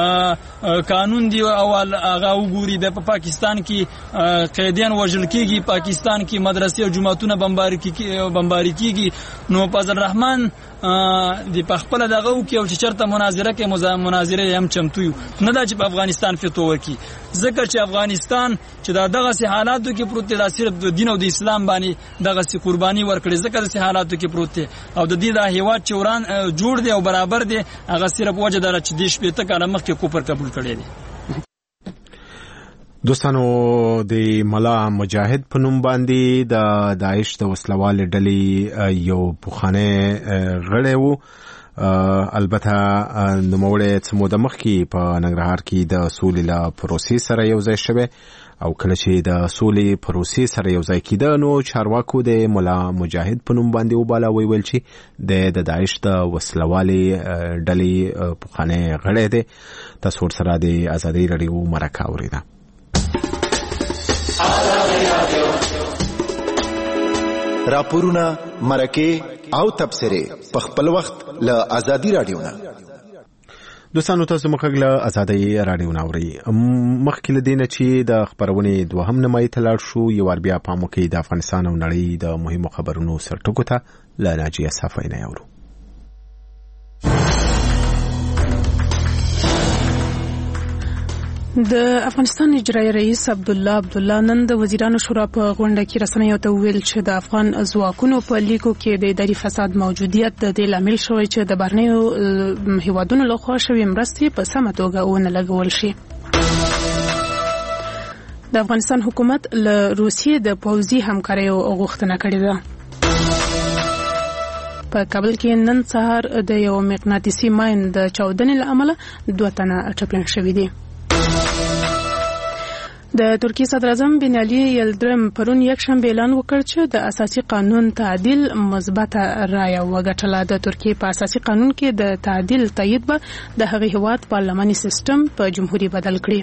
قانون دی او هغه وګوري د پاکستان کې قیدیان وژل کیږي پاکستان کې مدرسې او جماعتونه بمباری کیږي نو فضل الرحمن دی په خپل دغه کې او چې چرته مناظره کې مناظره هم چمتو نه دا چې په افغانستان فتوا ورکي ځکه چې افغانستان چې دغه سي حالاتو کې پروت دی صرف د دین او د اسلام باندې دغه سي قرباني ورکړي ځکه د سي حالاتو کې پروت دی او د دې د هیواد چوران جوړ دی او برابر دی هغه صرف وجه دار چې دیش په تک علامه کې کوپر قبول کړي دي. دوستانو د ملا مجاهد په نوم باندې د داعش د وسلوال ډلې یو پوخانه غړی وو. البته نوموړی څه موده مخکې په ننګرهار کې د سولې له پروسې سره یو ځای شوی او کله چې د سولې پروسې سره یو ځای کېده نو چارواکو د ملا مجاهد په نوم باندې وباله ویل چې د داعش د وسلوالې ډلې پوخانه غړی دی. تاسو سره د ازادي رادیو مرکه اوریده. راپورونه مرکه او تبصره په خپل وخت له ازادي رادیو نه. دوستانو تاسو مخکې له ازادي رادیو نه اورئ. مخکې له دې نه چې د خبرونې دوهم نیمایي ته لاړ شو یو وار بیا پام وکړئ د افغانستان او نړۍ د مهمو خبرونو سرټکو ته له ناجیه صافی نه اورو. د افغانستان اجرایي رئیس عبدالله نن د وزیرانو شورا په غونډه کې رسنیو ته ویل چې د افغان ځواکونو په لیکو کې د اداري فساد موجودیت د دې لامل شوی چې د بهرنیو هیوادونو لخوا شوی مرستې په سمه توګه ونه لګول شي. د افغانستان حکومت له روسیې د پوځي همکاریو غوښتنه کړې ده. په کابل کې نن سهار د یو مقناطیسي ماین د چاودنې له امله 2 تنه ټپیان شوي دي. د ترکیه صدر اعظم بن علي یلدرم پرون یکشنبه اعلان وکړ چې د اساسي قانون تعدیل مثبت رایه وګټله. د ترکیه په اساسي قانون کې د تعدیل تایید به د هغې هیواد پارلماني سیستم په جمهوریت بدل کړي.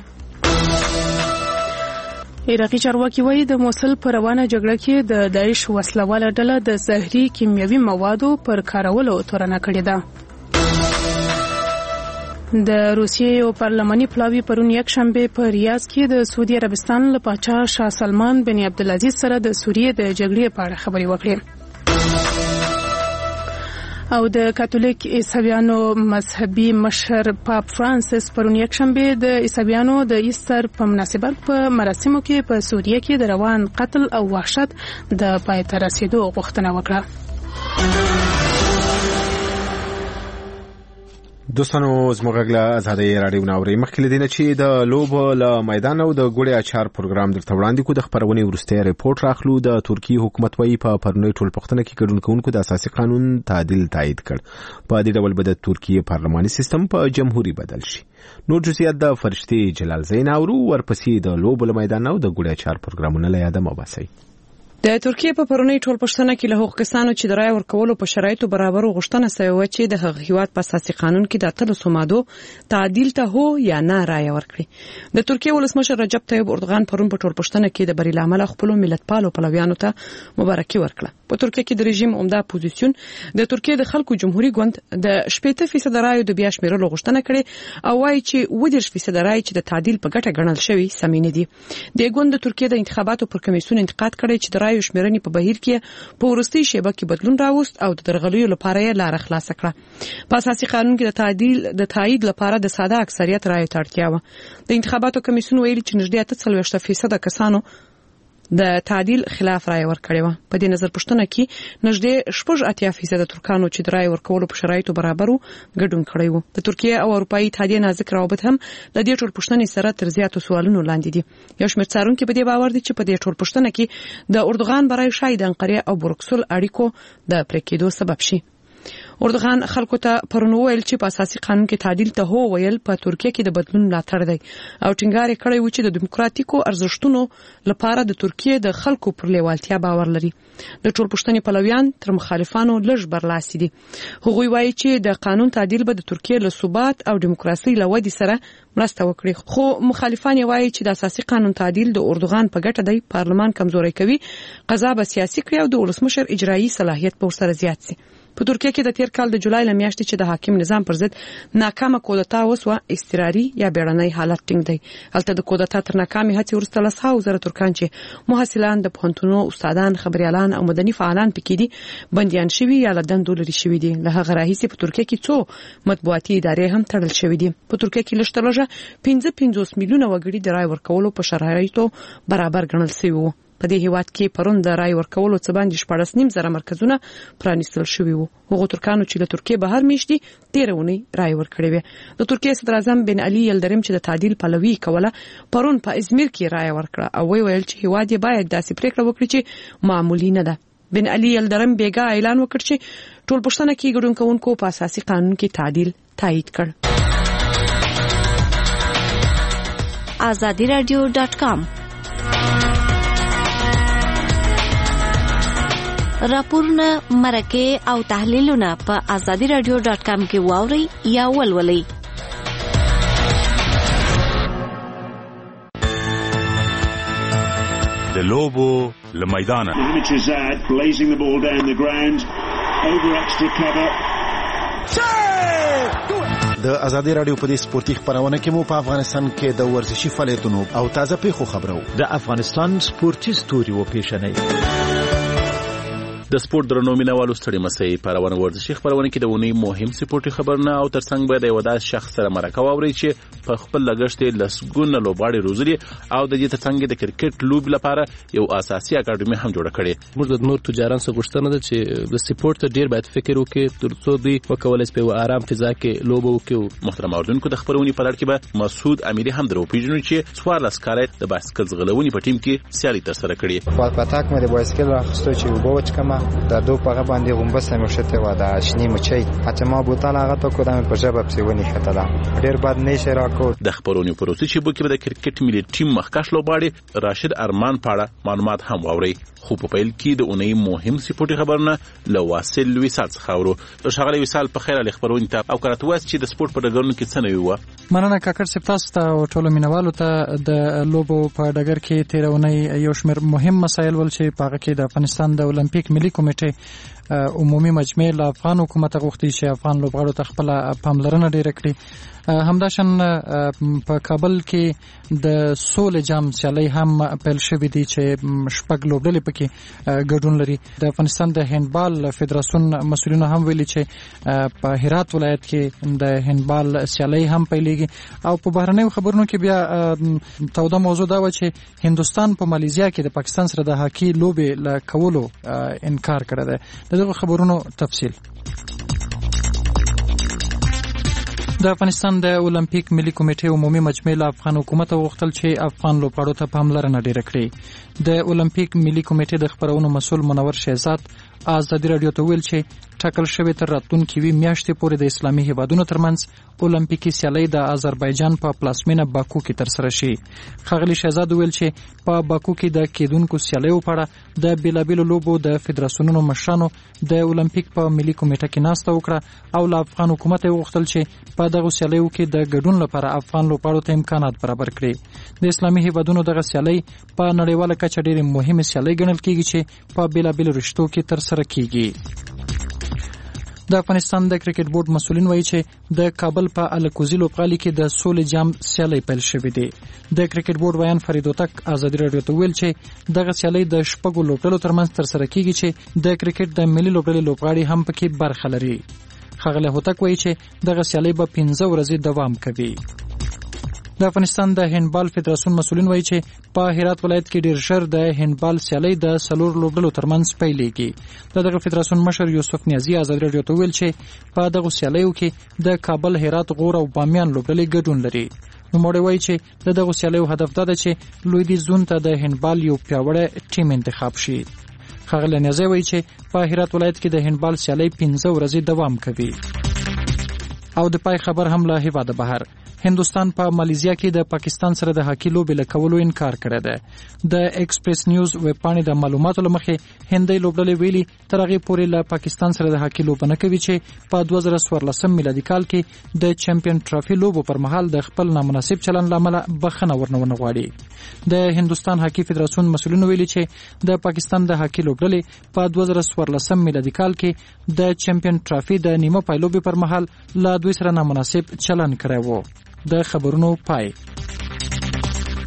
عراقي چارواکي وایي د موصل په روانه جګړه کې د داعش وسلواله ډله د زهري کیمیاوي موادو پر کارولو تورنه کړې ده. د روسیې یو پارلماني پلاوی پرون یکشنبه په ریاض کې د سعودي عربستان له پاچا شاه سلمان بن عبدالعزیز سره د سوریې د جګړې په اړه خبرې وکړې. او د کاتولیک عیسویانو مذهبي مشر پاپ فرانسیس پرون یکشنبه د عیسویانو د ایستر په مناسبت په مراسمو کې په سوریه کې د روان قتل او وحشت د پای ته رسیدو غوښتنه وکړه. دوستانو زموږ له ازادي رادیو نه اورئ. مخکې له دې نه چې د لوبو له میدان او د ګوړې اچار پروګرام درته وړاندې کو د خبرونې وروستی ریپورت راخلو. د ترکیه حکومت وايي په پرونی ټولپوښتنه کې ګډون کوونکو د اساسي قانون تعدیل تایید کړ. په دې ډول به د ترکیه پارلماني سیستم په جمهوریت بدل شي. نور جزئیات د فرشتي جلال زین اورو. ورپسې د لوبو له میدان او د ګوړې اچار پروګرامونه له یاده مباسي. د ترکیه په پرونی ټولپوښتنه کې له هغو کسانو چې د رایې ورکولو په شرایطو برابر غوښتنه شوې و چې د هغه هیواد په اساسي قانون کې د 13 مادو تعدیل ته هو یا نه رایې ورکړي. د ترکیه ولسمشر رجب طیب اردوغان پرون په ټولپوښتنه کې د بری لامل خپل ملتپالو پلویانو ته مبارکي ورکړه. په ترکیه کې د رژیم عمده اپوزیسیون د ترکیه د خلکو جمهوریت ګوند د 80% رایو د بیا شمیرلو غوښتنه کړې او وايي چې 20% رایې چې د تعدیل په ګټه ګڼل شوی سمې نه دي. د ګوند د ترکیه د انتخاباتو پر کمیسیون انتقاد کړی چې د رایو شمیرنې په بهیر کې په ورستي شیبه کې بدلون راوست او د درغلیو لپاره یې لار خلاص کړه. په اساسي قانون کې د تایید لپاره د ساده اکثریت رایو ته اړتیا و. د انتخاباتو کمیسیون ویلي چې نږدې 38% کسانو د تعدیل خلاف رایه ورکړې و. په دې نظر پوښتنه کې نږدې 80% ترکانو چې د رایې ورکولو په شرایطو برابرو ګډون کړی وو. د ترکیه او اروپאי اتحادیې نازک روابط هم د دې ټولپوښتنې سره تر زیاتو سوالونو لاندې دي. یو شمېر څارونکي په دې باور دي چې په دې ټولپوښتنه کې د اردوغان برای شاید انقره او بروکسل اړیکو د پرې کېدو سبب شي. اردوغان خلکو ته پرون ویل چې په اساسي قانون کې تعدیل ته هو ویل په ترکیه کې د بدلون ملاتړ دی او ټینګار کړی و چې د دیموکراتیکو ارزښتونو لپاره د ترکیه د خلکو پر لیوالتیا باور لري. د ټولپوښتنې پلویان تر مخالفانو لږ برلاسي دي. هغوی وایي چې د قانون تعدیل به د ترکیه له ثبات او دیموکراسي له ودې سره مرسته وکړي. خو مخالفان وایي چې د اساسي قانون تعدیل د اردوغان په ګټه دی، پارلمان کمزوري کوي، قضا به سیاسي کړي او د ولسمشر اجرایي صلاحیت به ورسره زیات شي. په ترکیه کې د تیر کال د جولای له میاشتې چې د حاکم نظام پر ضد ناکامه کودتا وسوه، اضطراري یا بیړنی حالت ټینګ دی. هلته د کودتا تر ناکامې هڅې وروسته 100,000 ترکان چې محصلان، د پوهنتونونو استادان، خبريالان او مدني فعالان پکې دي بنديان شوي یا له دندو لرې شوي دي. له هغه راهیسې په ترکیه کې څو مطبوعاتي ادارې هم تړل شوي دي. په ترکیه کې لږ 55 میلیونه وګړي د رای ورکولو په شرایطو برابر ګڼل شوي وو. په دې هیواد کې پرون د رای ورکولو څخه باندې 14.5 مرکزونه پرانیستل شوي وو. هغه ترکانو چې له ترکیه بهر میشتي 13 ونی رای ورکړي وي. د ترکیه صدر اعظم بن علي یلدرم چې د تعدیل پلوي کوله پرون په ازمیر کې رای ورکړه او ویل چې هیواد یې باید داسې پریکړه وکړي چې معمولی نه ده. بن علي یلدرم بیګا اعلان وکړ چې ټول پښتنه کې ګډون کوونکو په اساسي قانون کې تعدیل تایید کړ. azadiradio.com راپورونه مرکه او تحلیلونه په azadiradio.com کې واوري یا ولولئ. د لوبو لمیدانه blazing the ball down the ground over extra cover. د ازادي رادیو په دې سپورتي خبرونه کې مو په افغانستان کې د ورزشي فعالیتونو او تازه پیښو خبرو د افغانستان سپورتي ستوري و پیښنې د سپورت درنو مینوالو ستړي مسئ پرونه ورزشي خبرونه کې د ونی مهم سپورتي خبرونه او ترڅنګ به د یو داس شخص سره مرکه واوري چې په خپل لګښت لسګونه لوبغاړي روزلي او د دې ترڅنګ د کرکټ لوب لپاره یو اساسي اکاډمي هم جوړه کړې. موږ د نور تجاران څخه غوښتنه ده چې د سپورت ډیر باید فکر وکړي ترڅو دوی وکولای شي په آرام فضا کې لوب وکړي. محترم اوردونکو د خبرونې په لړ کې به مسعود امیری هم درو پیژنو چې 14 کال د بایسکل ځغلونې په ټیم کې سیالي تر سره کړې. په پاتاک مې د بایسکل راخستو چې وبوچ کما د دوه په باندې غومبسه مې شته و د شنی مچي اته ما بوتل هغه ته کودم په جواب پسونی خطلا ډیر بد نشه راکو. د خبرونې پروسې چې بو کې د کرکټ ملي ټیم مخکښ لوبغاړي راشد ارمان پاړه معلومات هم واوري. خو په پیل کې د اونۍ مهم سپورتي خبرونه له واصل وصال څخه ورو. شغله وصال په خیر علي خبرونه ته او کرته واس چې د سپورت په ډګرونو کې څه نه وي. مننه کاکړ سپتاس ته او ټولو مینوالو ته د لوبو په ډګر کې تیرونی یو شمېر مهم مسایل ول چې پاغه کې د افغانستان د اولمپیک ملي کمیټې عمومي مجمع له افغان حکومت غوښتي چې افغان لوبغاړو ته خپل پاملرنه ډیره کړي. همداشن په کابل کې د سولې جام سیالي هم پیل شوې دي چې شپږ لوبډلې پکې ګډون لري. د افغانستان د هندبال فدراسیون مسؤلینو هم ویلي چې په هرات ولایت کې د هندبال سیالي هم پیلېږي. او په بهرنیو خبرونو کې بیا توده موضوع دا و چې هندستان په مالیزیا کې د پاکستان سره د هاکی لوبې له کولو انکار کړی دی. دغه خبرونو تفصیل د افغانستان د اولمپیک ملي کمیټې عمومي مجمع له افغان حکومت غوښتل چې افغان لوبغاړو ته پاملرنه ډیره کړي. د اولمپیک ملي کمیټې د خبرونو مسؤل منور شهزاد ازادي رادیو ته ویل چې ټاکل شوی تر راتلونکي میاشتې پورې د اسلامي هیوادونو ترمنځ اولمپیکي سیالي د آذربایجان په پلاسمینه باکو کې ترسره شي. ښاغلي شهزاد ویل چې په باکو کې د کېدونکو سیالیو په اړه د بیلابیلو لوبو د فدراسیونونو مشرانو د اولمپیک په ملي کمیټه کې ناسته وکړه او له افغان حکومت غوښتل چې په دغه سیالیو کې د ګډون لپاره افغان لوبغاړو ته امکانات برابر کړي. د اسلامي هیوادونو دغه سیالي په نړیواله کچه ډېرې مهمه سیالي ګڼل کېږي چې په بیلابیلو رشتو کې ترسره کېږي. د افغانستان د کرکټ بورډ مسؤلین وایي چې د کابل په الکوزي لوبغالي کې د سولې جام سیالي پیل شوې دي. د کرکټ بورډ ویان فرید هوتک ازادي رادیو ته ویل چې دغه سیالي د شپږو لوبډلو ترمنځ ترسره کېږي چې د کرکټ د ملي لوبډلې لوبغاړي هم پکې برخه لري. ښاغلی هوتک وایي چې دغه سیالي به 15 ورځې دوام کوي. د افغانستان د هندبال فدراسیون مسؤلین وایي چې په هرات ولایت کې ډیر ژر د هندبال سیالي د سلور لوبډلو ترمنځ پیلېږي. دغه فدراسیون مشر یوسف نیازی ازادي رادیو ته ویل چې په دغه سیالیو کې د کابل، هرات، غور او بامیان لوبډلې ګډون لري. نوموړی وایي چې دغه سیالیو هدف دا ده چې لویدیځ زون ته د هندبال یو پیاوړی ټیم انتخاب شي. ښاغلی نیازی وایي چې په هرات ولایت کې د هندبال سیالي 15 ورځې دوام کوي. او د پای خبر هم له هیواده بهر هندستان په مالیزیا کې د پاکستان سره د هاکی لوبې له کولو انکار کړی دی. د ایکسپریس نیوز ویب پاڼې د معلوماتو له مخې هندۍ لوبډلې ویلي تر هغې پورې له پاکستان سره د هاکی لوبه نه کوي چې په 2014 میلادي کال کې د چمپیون ټرافي لوبو پر مهال د خپل نامناسب چلند له امله بخښنه ورنه غواړي. د هندستان هاکی فدراسیون مسؤلینو ویلي چې د پاکستان د هاکی لوبډلې په 2014 میلادي کال کې د چمپیون ټرافي د نیمه پای لوبې پر مهال له دوی سره نامناسب چلند کړی و. د خبرونو پای.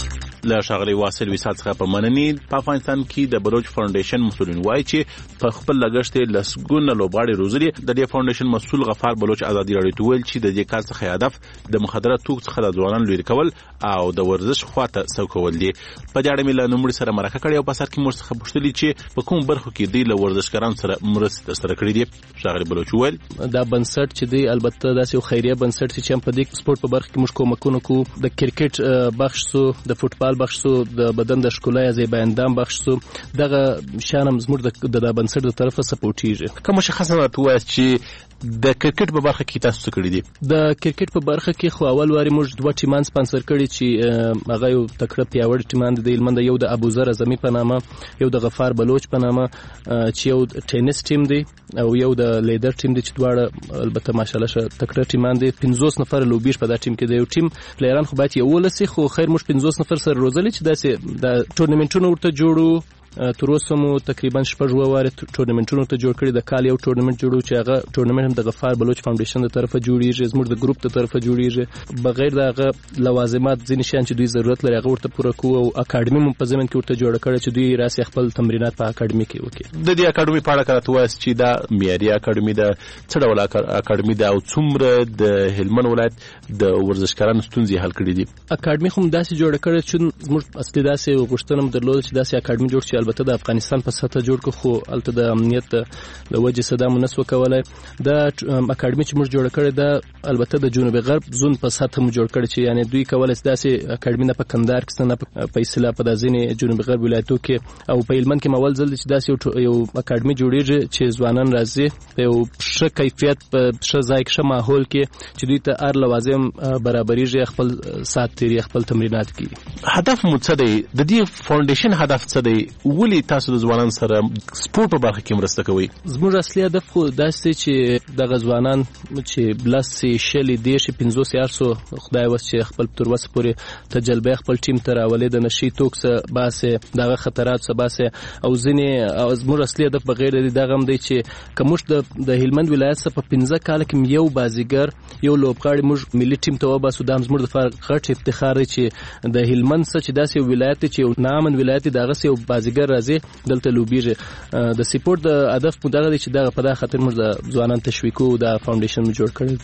له ښاغلي واصل وصال څخه په مننې په افغانستان کې د بلوچ فاونډیشن مسؤلین وایي چې په خپل لګښت لسګونه لوبغاړي روزلي. د دې فاونډیشن مسؤل غفار بلوچ ازادي راډیو ته ویل چې د دې کار څخه هدف د مخدره توکو څخه د ځوانانو لرې کول او د ورزش خواته سوکول دي. په دې اړه مې له نوموړي سره مرکه کړې او په سر کې موږ څخه پوښتلي چې په کوم برخو کې دوی له ورزشکارانو سره مرستې ترسره کړې دي. ښاغلي بلوچ وویل دا بنسټ چې دی البته داسې خیریه بنسټ چې هم په دې سپورت په برخه کې موږ کومکونه کوو. د کرکټ بخش سو، د فوتبال بخش سو، د بدن د ښکلا یا زیبا اندام بخش سو، دغه شان هم زموږ د بنسټ د طرفه سپورټیږي. کوم مشخصه وایي چې د کرکټ په برخه کې تاسو څه کړی دي؟ د کرکټ په برخه کې خو اول واري موږ دوه ټیمان سپانسر کړي چې هغه یو تکړه پیاوړی ټیمان دی. هلمند یو د ابوذر اعظمي په نامه، یو د غفار بلوچ په نامه چې یو ټینس ټیم دی او یو د لیدر ټیم دی چې دواړه البته ماشاءالله تکړه ټیمان دي. 50 نفر لوبیش په دا ټیم کې دی. یو ټیم پلیران خو باید یو ولسی خو خیر موږ 50 نفر سره روزلي چې داسې د ټورنمنټونو ورته جوړو. تر اوسه مو تقریبا 6 واره ټورنمنټونو ته جوړ کړي. د کال یو ټورنمنټ جوړو چې هغه ټورنمنټ هم د غفار بلوچ فاونډیشن د طرفه جوړیږي، زموږ د ګروپ د طرفه جوړیږي. بغیر د هغه لوازمات ځینې شیان چې دوی ضرورت لري هغه ورته پوره کوو او اکاډمي مو په ځمن کې ورته جوړ کړي چې دوی راسي خپل تمرینات په اکاډمي کې وکړي. د دې اکاډمي په اړه کړه وایي چې دا معیاري اکاډمي ده، څه ډول اکاډمي ده او څومره د هلمند ولایت د ورزشکارانو ستونزې حل کړي دي؟ اکاډمي خو داسې جوړ کړي چې زموږ اصلي داسې غوښتنه درلود چې داسې اکاډمي جوړ شي. البته د افغانستان په سطح جوړ کو خو البته د امنیت د وجه صدا منسو کولای. د اکاډمي چې موږ جوړ کړی دا البته د جنوب غرب زون په سطح مو جوړ کړی چې یعنی دوی کولای داسې اکاډمي نه په کندهار کې نه په اصطلاح په ځینې جنوب غرب ولایتو کې او په هلمند کې مول ځل چې داسې یو اکاډمي جوړیږي چې ځوانان راځي په یو ښه کیفیت په ښه ځای کې ښه ماحول کې چې دوی ته هر لوازم برابرېږي، خپل ساعت تیری خپل تمرینات کوي. هدف مو څه دی؟ د دې فاونډیشن هدف څه دی؟ ولې تاسو د ځوانان سره سپورت په برخه کې مرسته کوي؟ زموږ اصلي هدف خو داسې چې دغه ځوانان چې بلسي شلي دیش 500 خدای وس چې خپل تر وسه پورې تجربه خپل ټیم ته راولي د نشي توکس باسه دغه خطرات سباسه او ځینې زموږ اصلي هدف بغیر دغه هم دی چې کومش د هلمند ولایت څخه په 15 کال کې یو بازیګر یو لوبغاړی موږ ملي ټیم ته وباسو. د زموږ د غټ افتخار دی چې د هلمند څخه چې داسې ولایت چې یو نامن ولایت دغه یو بازیګر راځي دلته لوبیږي. د سپورت د هدف په دغه دی چې دغه په دغه خاطر موږ د ځوانان تشویقو د فاونډیشن جوړ کړی.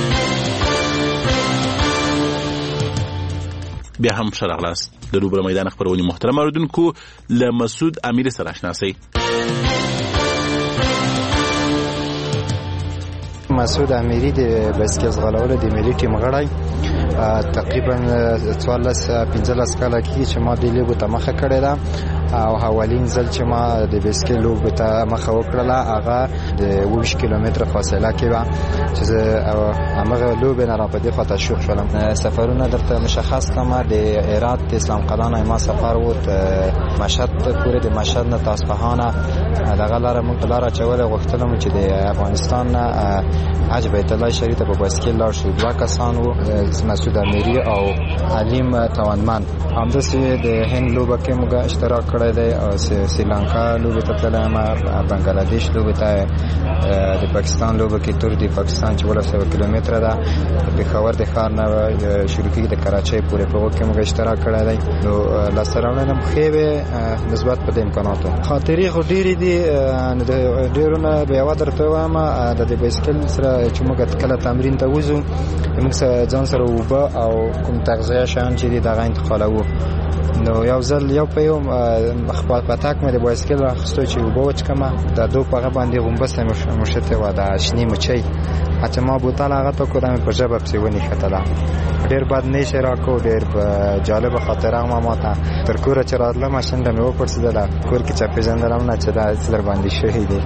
بیا هم شرغلاس د روبر میدان خبرونې محترم اوریدونکو له مسعود امیر سره آشنا شئ. مسعود امیری د بایسکل ځغلولو د ملي ټیم غړی تقریبا 15 کاله کې چې ما د لیګو ته مخه کړې ده او حوالین ځل چې ما د بایسکل لوبو ته مخه وکړله هغه د 20 کیلومتر فاصله کې و چې هغه لوبه نه را پدې خاطر شوخ شولم. سفرونه درته مشخص کړم. د هرات د اسلام قلعه ما سفر و مشهد پورې د مشهد نه تا اصفهان دغه لاره موږ لاره چوله غوښتلم چې د افغانستان حج بیت الله شریف په بایسکل لاړ شو. دوه کسان وو، مسعود امیری او علیم توانمن. همداسې د هند لوبه کې موږ اشتراک کړی دی او سریلانکا لوبه ته تلم، بنگلاديش لوبه ته، د پاکستان لوبه کې تور دی پاکستان چې 100 کیلومتر ده پېښور د ښار نه شروع کیږي د کراچۍ پورې په وخت کې موږ اشتراک کړی دی. نو لاسرونه هم خېبه نسبت په امکاناتو خاطري خو ډېری دي ډېرونه به یو درته وایم د بایسکل سره چې موږ کله تمرین ته وځو موږ ځان سره وبا او کوم تغذیه شان چې دغه انتقالو. نو یو ځل یو په یو خپل پاتاک مې د بایسکل راخستو چې وبا وچکمه د دوه په باندې غومبس مشته و د شنی مچي اته ما بوتل هغه ته کوم په جبه پسونی خطلا ډېر بد نشه راکو ډېر جالب خاطره ما ته تر کوره چې راتله ماشین د مې وپرسیدله کور کې چا پیژندلم نه چې دا سر باندې شوی دی.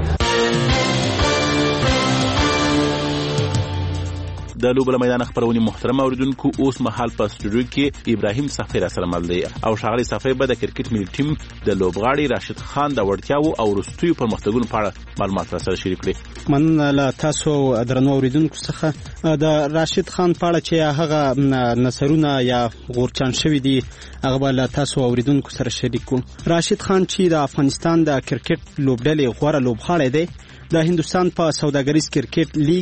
د لوبله میدان خبرونې محترم اوریدونکو اوس مهال په استودیو کې ابراهیم صفی را سره مل دی او ښاغلي صفی به د کرکټ ملي ټیم د لوبغاړي راشد خان د وړتیاو او وروستیو پرمختګونو په اړه معلومات را سره شریک کړي. مننه له تاسو درنو اوریدونکو څخه. د راشد خان په اړه چې هغه نصرونه یا غورچان شوی دی هغه به له تاسو اوریدونکو سره شریک کوم. راشد خان چې د افغانستان د کرکټ لوبډلې غوړه لوبغاړی دی د هندستان په سوداګریز کرکټ لیگ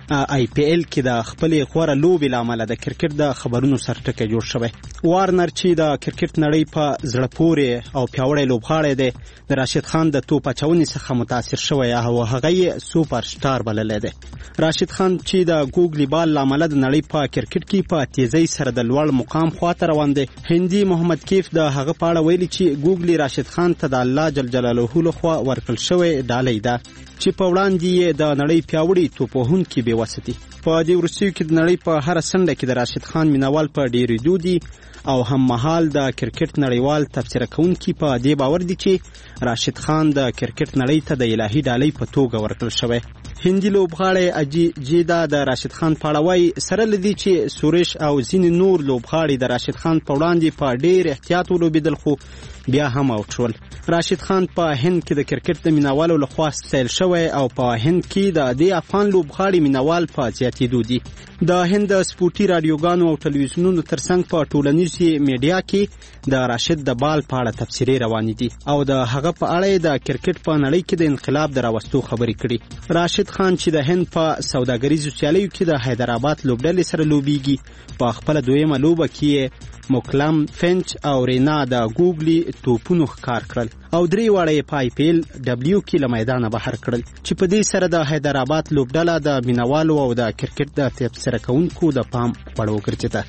آی پی ایل کې د خپلې غوره لوبې له امله د کرکټ د خبرونو سرټکی جوړ شوی. وارنر چې د کرکټ نړۍ په زړه پورې او پیاوړی لوبغاړی دی د راشد خان د توپ اچونې څخه متاثر شوی او هغه یې سوپر سټار بللی دی. راشد خان چې د ګوګلی بال له امله د نړۍ په کرکټ کې په تیزۍ سره د لوړ مقام خواته روان دی. هندي محمد کیف د هغه په اړه ویلي چې ګوګلی راشد خان ته د الله جل جلاله لخوا ورکړل شوی ډالۍ ده چې په وړاندې یې د نړۍ پیاوړي توپوهونکي بېوسه دي. په دې وروستیو کې د نړۍ په هره څنډه کې د راشد خان مینوال په ډېرېدو دي او هم مهال د کرکټ نړیوال تبصره کوونکي په دې باور دي چې راشد خان د کرکټ نړۍ ته د الهي ډالۍ په توګه ورکړل شوی. هندي لوبغاړی اجي جیدا د راشد خان په اړه وایي سره له دې چې سورش او ځینې نور لوبغاړي د راشد خان په وړاندې په ډېر احتیاط ولوبېدل خو بیا هم اوټ شول. راشد خان په هند کې د کرکټ د مینوالو لخوا ستایل شوی او په هند کې د دې افغان لوبغاړي مینوال په زیاتېدو دي. د هند د سپورټي رادیوګانو او ټلویزیونونو ترڅنګ په ټولنیزې میډیا کې د راشد د بال په اړه تبصرې روانې دي او د هغه په اړه د کرکټ په نړۍ کې د انقلاب د راوستو خبرې کړي. راشد خان چې د هند په سوداګریزو سیالیو کې د حیدرآباد لوبډلې سره لوبیږي په خپله دویمه لوبه کې موکلم فنچ او رینا د ګوګلی توپونو ښکار کړل او درې واړه یې په آی پی ایل ډبلیو کې له میدانه بهر کړل چې په دې سره د حیدرآباد لوبډله د مینوالو او د کرکټ د تبصره کوونکو د پام وړ وګرځېده.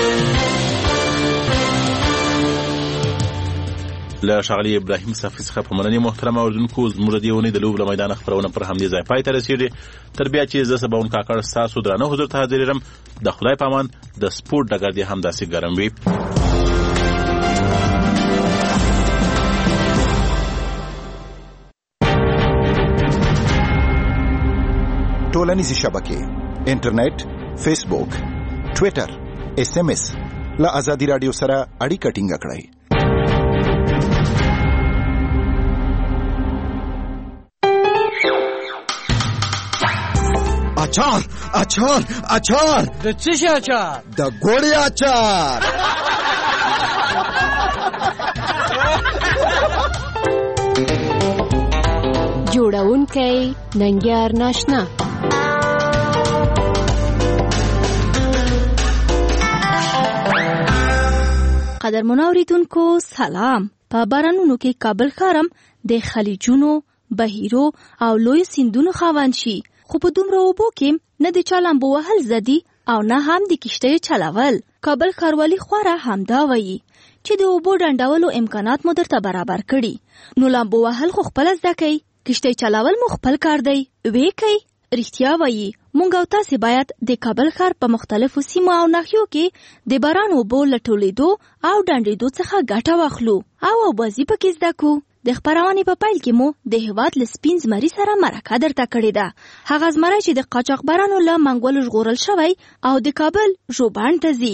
له ښاغلي ابراهیم صافي څخه په مننې محترم اوریدونکو زموږ د دې اونۍ د لوبو له میدانه خپرونه پر همدې ځای پای ته رسېږي. تر بیا چې زه سباون کاکړ ستاسو درانه حضور ته حاضرېږم. د خدای په امان. د سپورټ ډګر دې همداسې ګرم وي. ټولنیزې شبکې انټرنیټ، فیسبوک، ټویټر، SMS له آزادي رادیو سره اړیکه ټینګه کړئ. اچار اچار اچار د څه شي اچار؟ د ګوړې اچار. جوړونکی ننګیار ناشنا. قدرمنو اوریدونکو سلام. په بارانونو کې کابل ښارم د خلیجونو، بهیرو او لوی سیندونو خاوند شي، خو په دومره اوبو کې نه د چا لامبو وهل زدي او نه هم د کشتیو چلول. کابل ښاروالي خورا همدا وایي چې د اوبو ډنډولو امکانات مو درته برابر کړي، نو لامبو وهل خو خپله زده کوئ، کشتۍ چلول مو خپل کار دی، ویې کوئ. رښتیا وایي مونږ او تاسې باید د کابل ښار په مختلفو سیمو او ناحیو کې د باران اوبو له ټولېدو او ډنډېدو څخه ګټه واخلو او اوبازي پکې زده کړو. د خپرونې په پیل کې مو د هېواد له سپین زمري سره مرکه درته کړې ده. هغه زمری چې د قاچاقبرانو له منګولو ژغورل شوی او د کابل ژوبڼ ته ځي.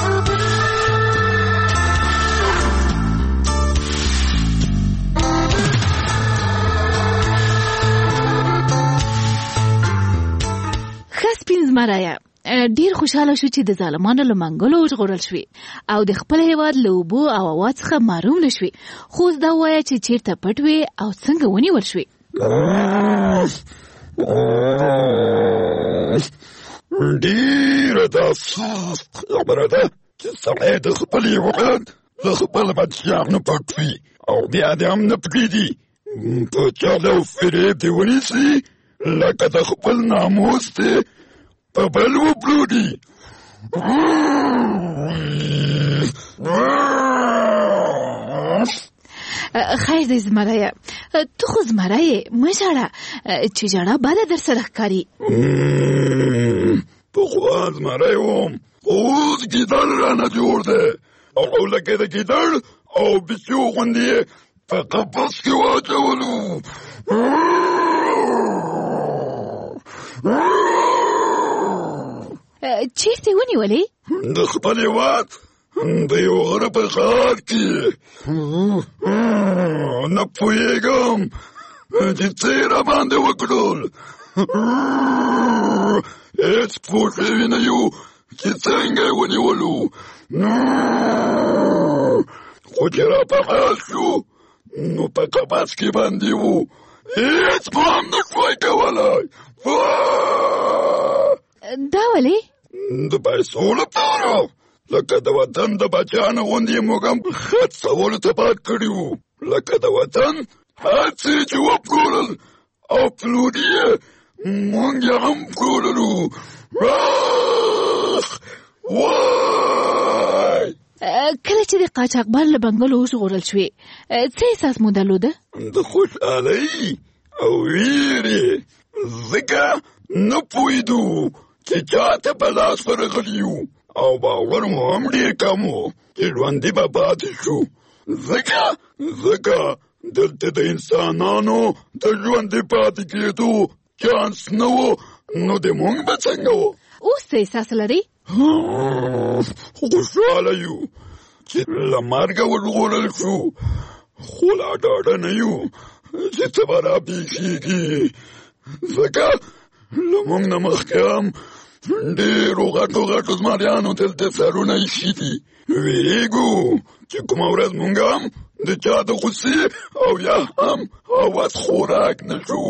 ښه سپین زمریه، ډیر خوشاله شو چې د ظالمانو له منګولو وژغورل شوې او د خپل هېواد له اوبو او هوا څخه محروم نه شوې. خو اوس دا ووایه چې چیرته پټ وې او څنګه ونیول شوې؟ ډېره د افسوس خبره ده چې سړی د خپل هېواد له خپل بچیان نه پټ وي او بیا دې هم نه پرېږدي په چل او فریب دې ونیسي لکه د خپل ناموس دې په بل وپلوري. خیر دی زمریه، تو خو زمری یې، مه ژاړه چې ژړا بده در سره ښکاري. پخوا زمری وم، خو اوس ګیدړ رانه جوړ دی او لکه د ګیدړ او بچو غوندې یې په قفس کې واچولو. چیرته ونیولې؟ د خپل هېواد د یو غره په ښار کې. نه پوهېږم چې څه یې راباندې وکړل. هېڅ پوه شوي نه یو چې څنګه یې ونیولو. خو چې را په حال شو نو په قفس کې باندې وو، هېڅ پام نه شوای کولی. دا ولې؟ د پیسو لپاره، لکه د وطن د بچیانو غوندې موږ هم خرڅولو ته پات کړي وو، لکه د وطن هر څه چې وپلورل او پلوري یې موږ یې هم پلورلو. وای کله چې د قاچاقبر له بنګلو وژغورل شوې څه احساس مو درلوده؟ د خوشحالۍ او ویرې، ځکه نه پوهېدو چې چاته په لاس ورغلي یو او باور مو هم ډېر کم و چې ژوندي به پاتې شو، ځکه دلته د انسانانو د ژوندي پاتې کېدو چانس نه و، نو د موږ به څنګه و؟ اوس څه احساس لرئ؟ خوشحاله یو چې له مرګه وژغورل شو، خو لا ډاډه نه یو چې څه به راپېښېږي، ځکه له موږ نه مخکې هم ډېرو غټو زمریانو دلته سرونه ایښي دي. ویرېږو چې کومه ورځ موږ هم د چا د غوسې او یا هم هوس خوراک نه شو.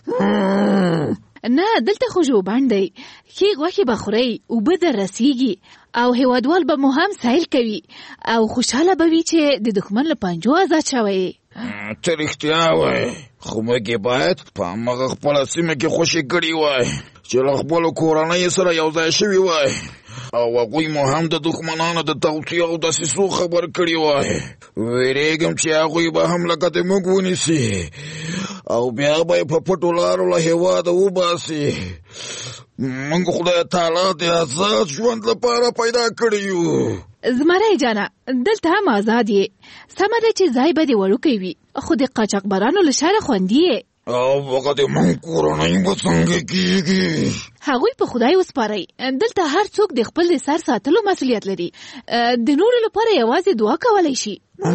نه، دلته خو ژوبڼ دی، ښې غوښې به خورئ، اوبه در رسیږي او هېوادوال به مو هم سیل کوي او خوشحاله به وي چې د دښمن له پنجو آزاد شوی. ته رښتیا وایې، خو موږ یې باید په همغه خپله سیمه کې خوشي کړي وای چې له خپلو کورنیو سره یو ځای شوي وای او هغوی مو هم د دښمنانو د توطیې او دسیسو خبر کړي وای. ویرېږم چې هغوی به هم لکه د موږ ونیسي او بیا به یې په پټو لارو له هېواده وباسي. موږ خدای تعالی د آزاد ژوند لپاره پیدا کړي یو. زمری جانه، دلته هم آزاد یې، سمه ده چې ځای به دې وړوکی وي، خو د قاچاقبرانو له شره خوندي یې. او هغه د موږ کورنۍ به څنګه کېږي؟ هغوی په خدای وسپارئ. دلته هر څوک د خپل د سر ساتلو مسؤلیت لري، د نورو لپاره یوازې دعا کولی شي.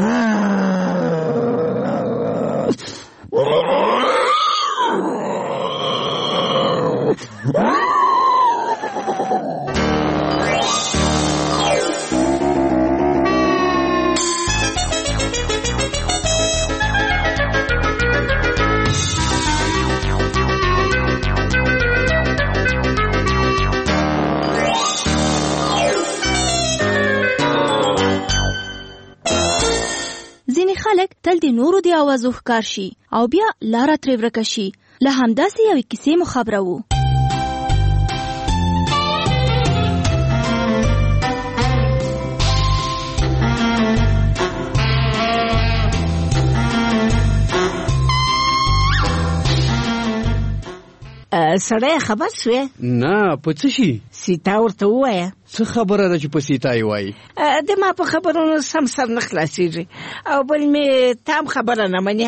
ځینې خلک تل د نورو د اوازو ښکار شي او بیا لاره ترې ورکه شي. له همداسې یوې کیسې مو خبره وو. سړی خبر شوې؟ نه، په څه شي؟ سیتا ورته ووایه. څه خبره ده چې په سیتا یې وایي؟ د ما په خبرونو سم سر نه خلاصېږي او بل مې تام خبره نه منې،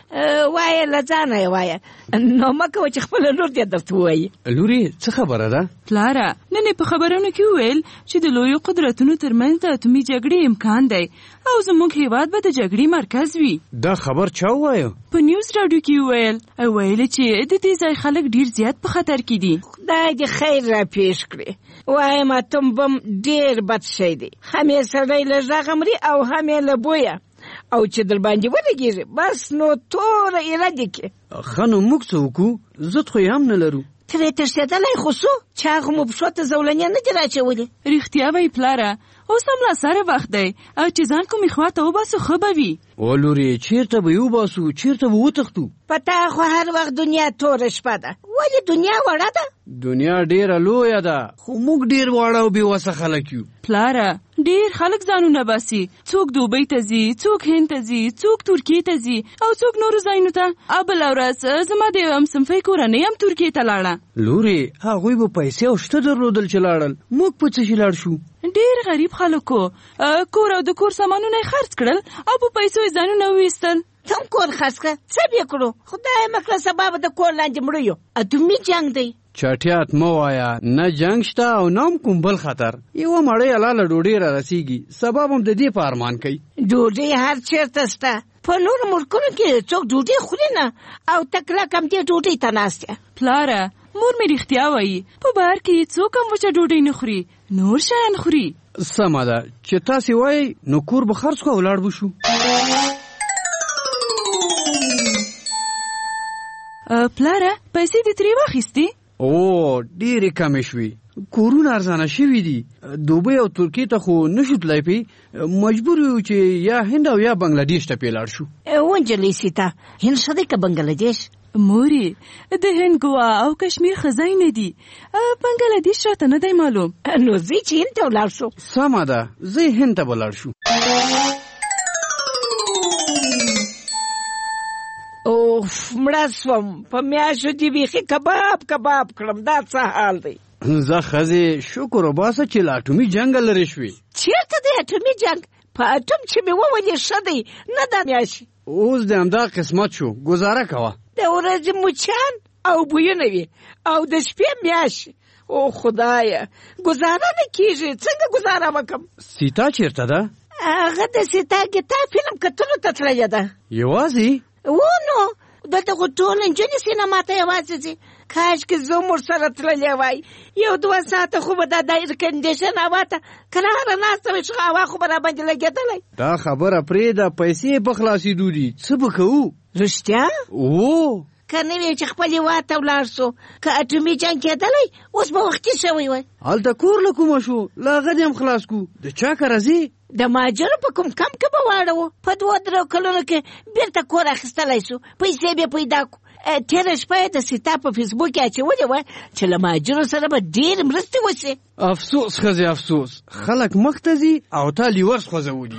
وایه له ځانه یې وایه، نو مه کوه چې خپله لور دې درته ووایي. لورې څه خبره ده؟ پلاره، نن یې په خبرونو کې وویل چې د لویو قدرتونو ترمنځ د اتومي جګړې امکان دی او زموږ هېواد به د جګړې مرکز وي. دا خبر چا ووایه؟ په نیوز راډیو کې وویل او ویل چې د دې ځای خلک ډېر زیات په خطر کې دي. خدای دې خیر را پیښ کړي. وایم اتوم بم ډېر بد شی دی، هم یې سړی له غږه مري او هم یې له بویه، او چې در باندې ولګېږي بس نو توره ایره دې کې. ښه نو موږ څه وکړو؟ ضد خو یې هم نه لرو. ترې تښتېدلی خو څو چې هغه مو پښو ته زولنې نه دي راچولې. رښتیا وایي پلاره، اوس هم لا سره وخت دی او چې ځان کومې خوا ته وباسو ښه به وي. او لورې چېرته به یې وباسو؟ چېرته به وتښتو؟ په تا خو هر وخت دنیا توره شپه ده. ولې دنیا وړه ده؟ دنیا ډېره لویه ده، خو موږ ډېر واړه او بېوسه خلک یو. پلاره، ډېر خلک ځانونه باسي، څوک دوبۍ ته ځي، څوک هند ته ځي، څوک ترکیې ته ځي او څوک نورو ځایونو ته. او بله ورځ زما د همصنفۍ کورنۍ هم ترکیې ته لاړه. لورې، هغوی به پیسې او شته درلودل چې لاړل، موږ په څه شي لاړ شو؟ ډېر غریب خلکو کور او د کور سامانونه یې خرڅ کړل او په پیسو یې ځانونه وویستل. ته هم کور خرڅ کړه، څه بې کړو؟ خدای مه کړه سبا به د کور لاندې مړه یو. اتومي جنګ دی. چټیات مه وایه، نه جنګ شته او نه هم کوم بل خطر. یوه مړۍ حلاله ډوډۍ را رسیږي، سبا به هم د دې په ارمان کوي. ډوډۍ هر چېرته شته، په نورو ملکونو کې څوک ډوډۍ خوري نه او ته کلک هم دې ډوډۍ ته ناست یې. پلاره، مور مې رښتیا وایي، په بهر کې څوک هم وچه ډوډۍ نه خوري، نور شیان خوري. سمه ده چې تاسې وایي، نو کور به خرڅ کړو او ولاړ به شو. پلاره، پیسې دې ترې واخیستې؟ او ډېرې کمې شوې، کورونه ارزانه شوي دي. دوبۍ او ترکیې ته خو نشو تلای پی، مجبور یو چې یا هند او یا بنگلاديش ته پیلاړ شو. ونجلې سیتا هند څه دی که بنگلاديش؟ موري د هند ګوا او کشمیر خزای نه دي، بنگلاديش راته نه دی معلوم. نو زه چې هند ته ولاړ شو. سمه ده، زه هند ته ولاړ شو. اوف مړه سوم، په میاشو دې بیخي کباب کړم. دا څه حال دی؟ زه ښځې شکر وباسه چې له اټومي جنګه لرې شوې. چېرته دی اټومي جنګ؟ په اټوم چې مې وولې ښه دی، نه دا میاشي. اوس د همدا قسمت شو، ګزاره کوه. د ورځې مچان او بویونه وي او د شپې میاشي. او خدایه ګزاره نه کېږي، څنګه ګزاره وکړم؟ سیتا چېرته ده؟ هغه د سیتا ګیتا فلم کتلو ته تللې ده. یوازې؟ نو دلته خو ټول نجونې سینما ته یوازې ځي. کاشکې زه هم ورسره تللی وای، 1-2 ساعته خو به دا ایر کنډیشن هوا ته کراره ناسته وای، ښه هوا خو به راباندې لګېدلی. دا خبره پرېږده، پیسې په خلاصېدو دي، څه به کوو؟ رښتیا؟ او که نه وی چې خپل هېواد ته ولاړ سو، که اټومي جنګ کېدلی اوس به وختي شوی وای. هلته کور له کومه شو، له هغه دې هم خلاص کړو. د چا کره ځې؟ د مهاجرو په کوم کمپ کې به واړو. په 2-3 کلونو کې بیرته کور اخیستلی سو، پیسې به پیدا کړو. تېره شپه یې د سیتا په فیسبوک کې اچولې وه چې له مهاجرو سره به ډېرې مرستې وشي. افسوس ښځې افسوس، خلک مخ ته ځي او تا لیورس خوځولي.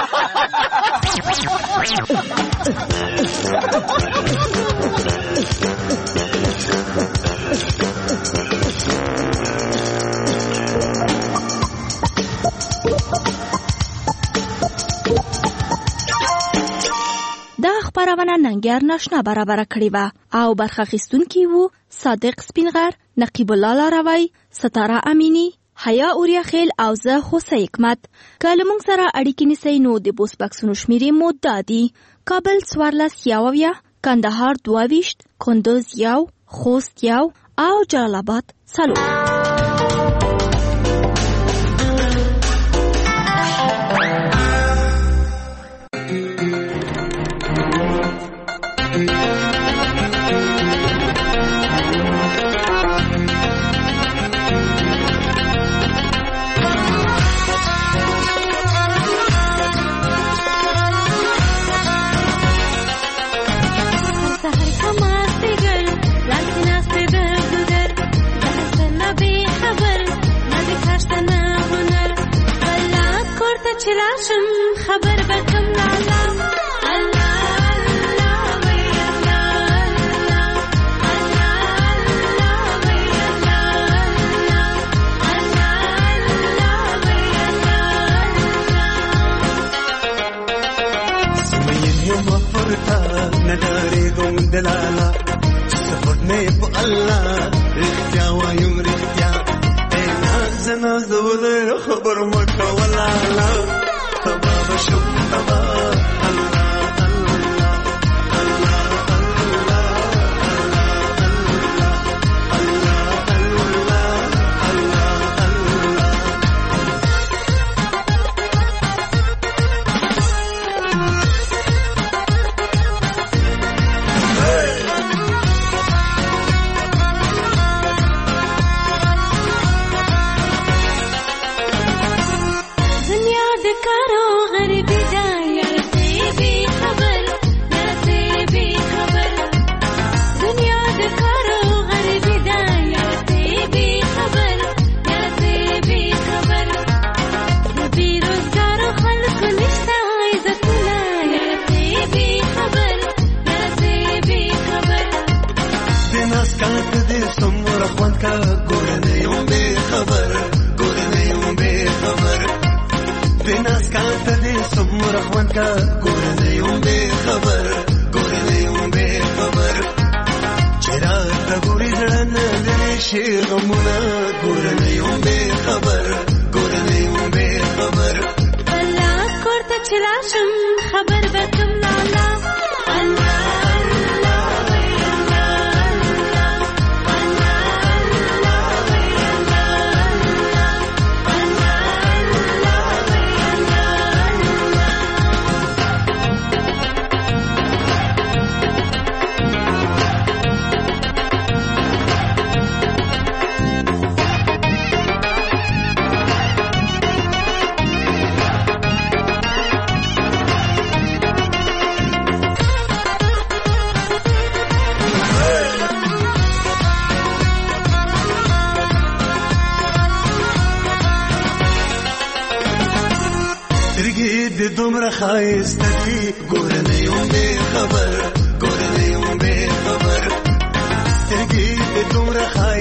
دا خبرونه ننګیار ناشنا برابر کړې وه او برخه اخیستونکي وو صادق سپینغر، نقیب الله لاروی، ستاره امینی، حیا اوریاخیل او زه خوسه حکمت. که له موږ سره اړیکې نیسئ نو د بوس بکسونو شمیرې مو دا دي: کابل 14 کندهار 22 کندوز 1 خوست 1 او جلال آباد 4. چراشم خبر بکم لالا الله الله وی الله الله الله وی الله الله وی الله سمين مفرتا نداري قوم دلالا سفرني بالله رختيا ويوم رختيا زنا زودر خبر مکه ولا لا تباب شو تبا الله الله الله دومره ښایسته دي ګور نه یم بې خبر سترګې دې دومره